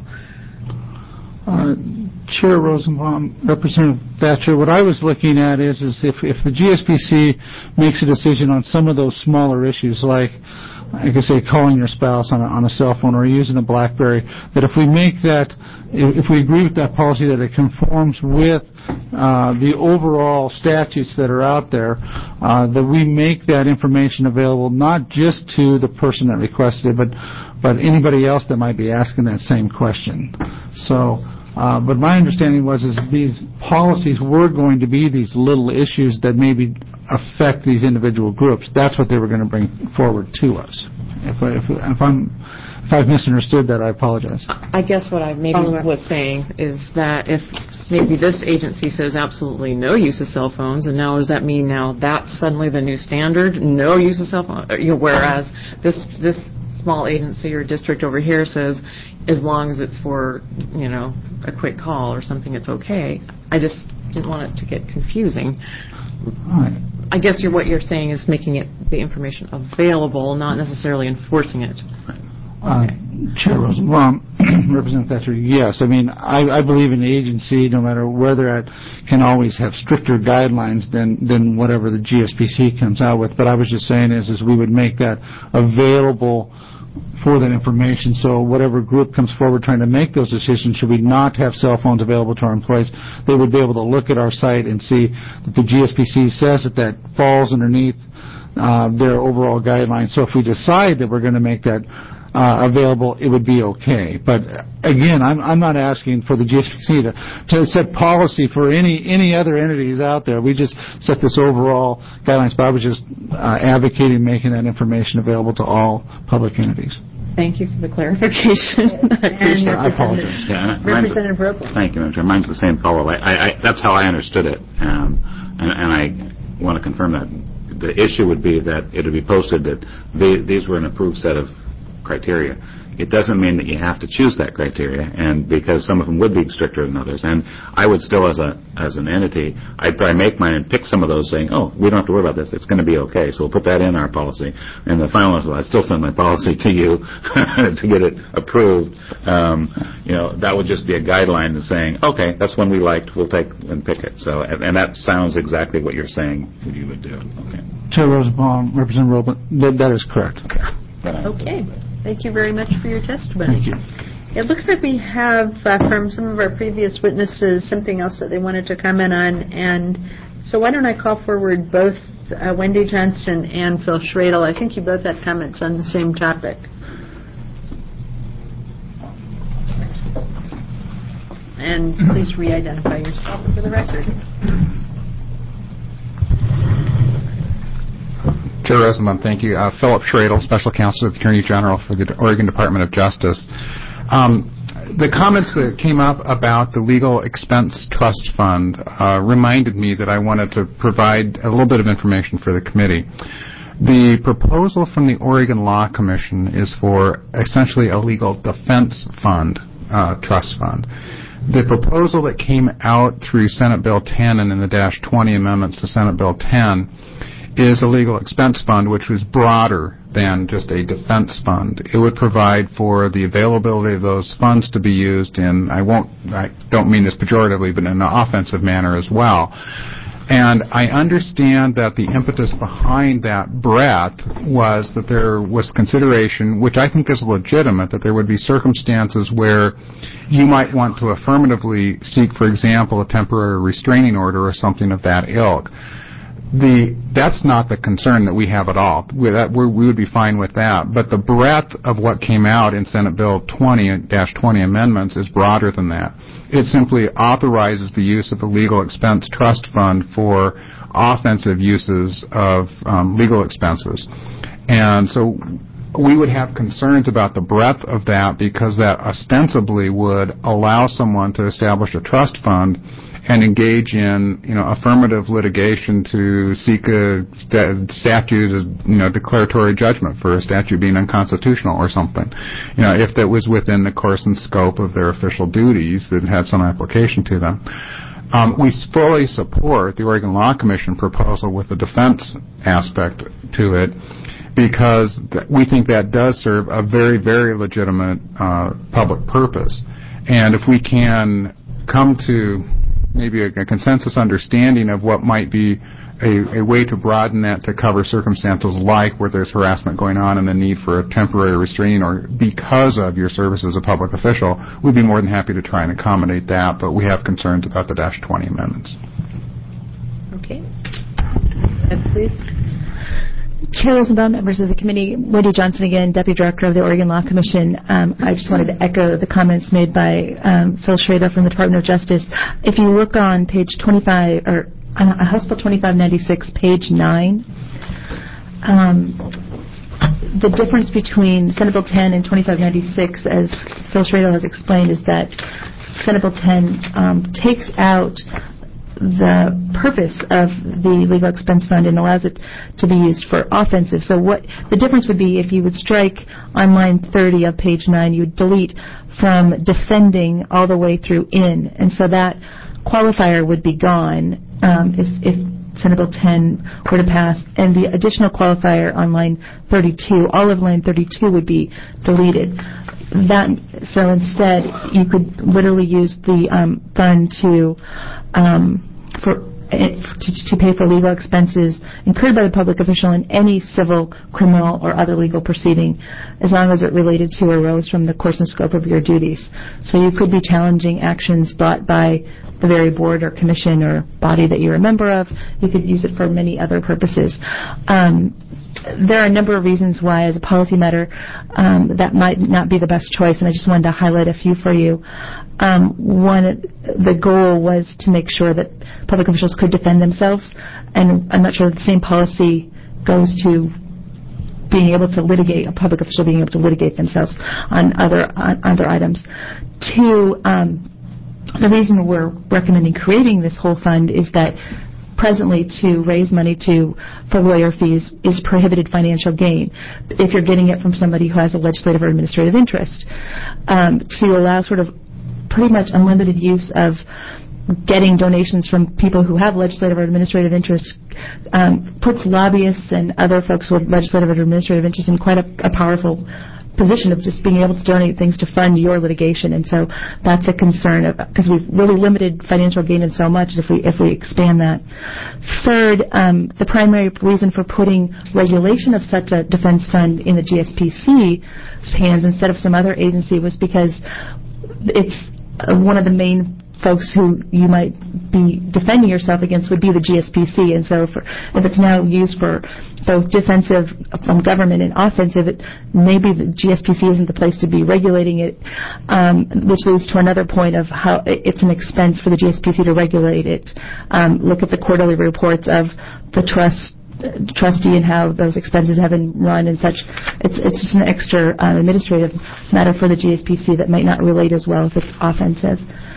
Uh, Chair Rosenbaum, Representative Thatcher, what I was looking at is, is if, if the G S P C makes a decision on some of those smaller issues, like, like I say, calling your spouse on a, on a cell phone or using a BlackBerry, that if we make that, if, if we agree with that policy that it conforms with uh, the overall statutes that are out there, uh, that we make that information available not just to the person that requested it, but but anybody else that might be asking that same question. So, uh, but my understanding was is these policies were going to be these little issues that maybe affect these individual groups. That's what they were going to bring forward to us. If, I, if, if I'm if I've misunderstood that, I apologize. I guess what I maybe was saying is that if maybe this agency says absolutely no use of cell phones, and now does that mean now that's suddenly the new standard, no use of cell phones? You know, whereas this this small agency or district over here says as long as it's for, you know, a quick call or something, it's okay. I just didn't want it to get confusing. All right. I guess you're, what you're saying is making it the information available, not necessarily enforcing it. Right. Uh, Chair Rosenbaum, Representative Thatcher, yes. I mean, I, I believe an agency, no matter where they're at, can always have stricter guidelines than, than whatever the G S P C comes out with. But I was just saying is, is we would make that available for that information. So whatever group comes forward trying to make those decisions, should we not have cell phones available to our employees, they would be able to look at our site and see that the G S P C says that that falls underneath uh, their overall guidelines. So if we decide that we're going to make that uh, available, it would be okay. But again, I'm, I'm not asking for the G S P C to, to set policy for any, any other entities out there. We just set this overall guidelines, but I was just uh, advocating making that information available to all public entities. Thank you for the clarification. I appreciate I apologize. Yeah, Representative Robles. Thank you, Madam Chair. Mine's the same follow-up. I, I, I, that's how I understood it, um, and, and I want to confirm that. The issue would be that it would be posted that they, these were an approved set of criteria. It doesn't mean that you have to choose that criteria, and because some of them would be stricter than others. And I would still, as a as an entity, I'd probably make mine and pick some of those, saying, "Oh, we don't have to worry about this. It's going to be okay." So we'll put that in our policy. And the final is, I'd still send my policy to you to get it approved. Um, you know, that would just be a guideline to saying, "Okay, that's one we liked. We'll take and pick it." So, and, and that sounds exactly what you're saying you would do. Okay. Chair Rosenbaum, Representative Robles, that, that is correct. Okay. Okay. Thank you very much for your testimony. Thank you. It looks like we have uh, from some of our previous witnesses something else that they wanted to comment on, and so why don't I call forward both uh, Wendy Johnson and Phil Schradel. I think you both had comments on the same topic. And please re-identify yourself for the record. Chair Rosenbaum, thank you. Uh, Philip Schradel, Special Counsel to the Attorney General for the Oregon Department of Justice. Um, the comments that came up about the Legal Expense Trust Fund uh, reminded me that I wanted to provide a little bit of information for the committee. The proposal from the Oregon Law Commission is for essentially a legal defense fund, uh, trust fund. The proposal that came out through Senate Bill ten and in the dash twenty amendments to Senate Bill ten is a legal expense fund, which was broader than just a defense fund. It would provide for the availability of those funds to be used in, I won't, I don't mean this pejoratively, but in an offensive manner as well. And I understand that the impetus behind that breadth was that there was consideration, which I think is legitimate, that there would be circumstances where you might want to affirmatively seek, for example, a temporary restraining order or something of that ilk. The, that's not the concern that we have at all. We, that, we would be fine with that. But the breadth of what came out in Senate Bill twenty dash twenty amendments is broader than that. It simply authorizes the use of the Legal Expense Trust Fund for offensive uses of um, legal expenses. And so we would have concerns about the breadth of that because that ostensibly would allow someone to establish a trust fund and engage in, you know, affirmative litigation to seek a st- statute, you know, declaratory judgment for a statute being unconstitutional or something. You know, if that was within the course and scope of their official duties that had some application to them. Um, we fully support the Oregon Law Commission proposal with the defense aspect to it because th- we think that does serve a very, very legitimate uh, public purpose. And if we can come to maybe a, a consensus understanding of what might be a, a way to broaden that to cover circumstances like where there's harassment going on and the need for a temporary restraining order because of your service as a public official, we'd be more than happy to try and accommodate that, but we have concerns about the dash twenty amendments. Okay. Ed, please. Chair Rosenbaum, members of the committee, Wendy Johnson again, Deputy Director of the Oregon Law Commission. Um, I just wanted to echo the comments made by um, Phil Schrader from the Department of Justice. If you look on page twenty-five, or on House Bill twenty-five ninety-six, page nine, um, the difference between Senate Bill ten and twenty-five ninety-six, as Phil Schrader has explained, is that Senate Bill ten um, takes out the purpose of the legal expense fund and allows it to be used for offensive. So what the difference would be if you would strike on line thirty of page nine, you would delete from defending all the way through in. And so that qualifier would be gone um, if, if Senate Bill ten were to pass. And the additional qualifier on line thirty-two, all of line thirty-two would be deleted. That, so instead, you could literally use the um, fund to um, for it, to, to pay for legal expenses incurred by the public official in any civil, criminal, or other legal proceeding, as long as it related to or arose from the course and scope of your duties. So you could be challenging actions brought by the very board or commission or body that you're a member of. You could use it for many other purposes. Um, There are a number of reasons why, as a policy matter, um, that might not be the best choice, and I just wanted to highlight a few for you. Um, one, the goal was to make sure that public officials could defend themselves, and I'm not sure that the same policy goes to being able to litigate, a public official being able to litigate themselves on other on other items. Two, um, the reason we're recommending creating this whole fund is that presently to raise money to for lawyer fees is prohibited financial gain if you're getting it from somebody who has a legislative or administrative interest. Um, to allow sort of pretty much unlimited use of getting donations from people who have legislative or administrative interests um, puts lobbyists and other folks with legislative or administrative interests in quite a, a powerful position of just being able to donate things to fund your litigation, and so that's a concern because we've really limited financial gain in so much if we if we expand that. Third, um, the primary reason for putting regulation of such a defense fund in the G S P C's hands instead of some other agency was because it's uh, one of the main folks who you might be defending yourself against would be the G S P C, and so for, if it's now used for both defensive from government and offensive, it, maybe the G S P C isn't the place to be regulating it, um, which leads to another point of how it's an expense for the G S P C to regulate it. Um, look at the quarterly reports of the trust trustee and how those expenses have been run and such. It's it's just an extra uh, administrative matter for the G S P C that might not relate as well if it's offensive.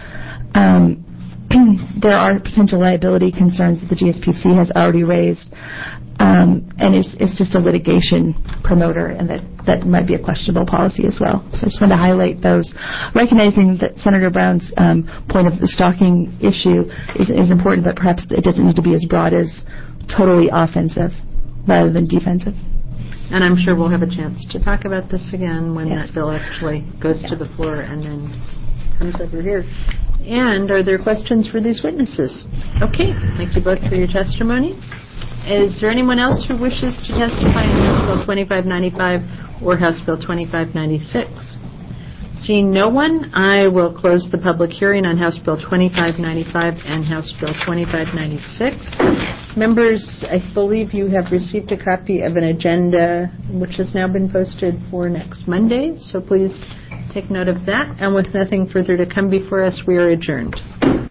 Um, there are potential liability concerns that the G S P C has already raised, um, and it's, it's just a litigation promoter, and that, that might be a questionable policy as well. So I just wanted to highlight those, recognizing that Senator Brown's um, point of the stalking issue is, is important, but perhaps it doesn't need to be as broad as totally offensive rather than defensive. And I'm sure we'll have a chance to talk about this again when yes. that bill actually goes yeah. to the floor and then comes over here. And are there questions for these witnesses? Okay, thank you both for your testimony. Is there anyone else who wishes to testify on House Bill twenty-five ninety-five or House Bill twenty-five ninety-six? Seeing no one, I will close the public hearing on House Bill twenty-five ninety-five and House Bill twenty-five ninety-six. Members, I believe you have received a copy of an agenda which has now been posted for next Monday, so please take note of that. And with nothing further to come before us, we are adjourned.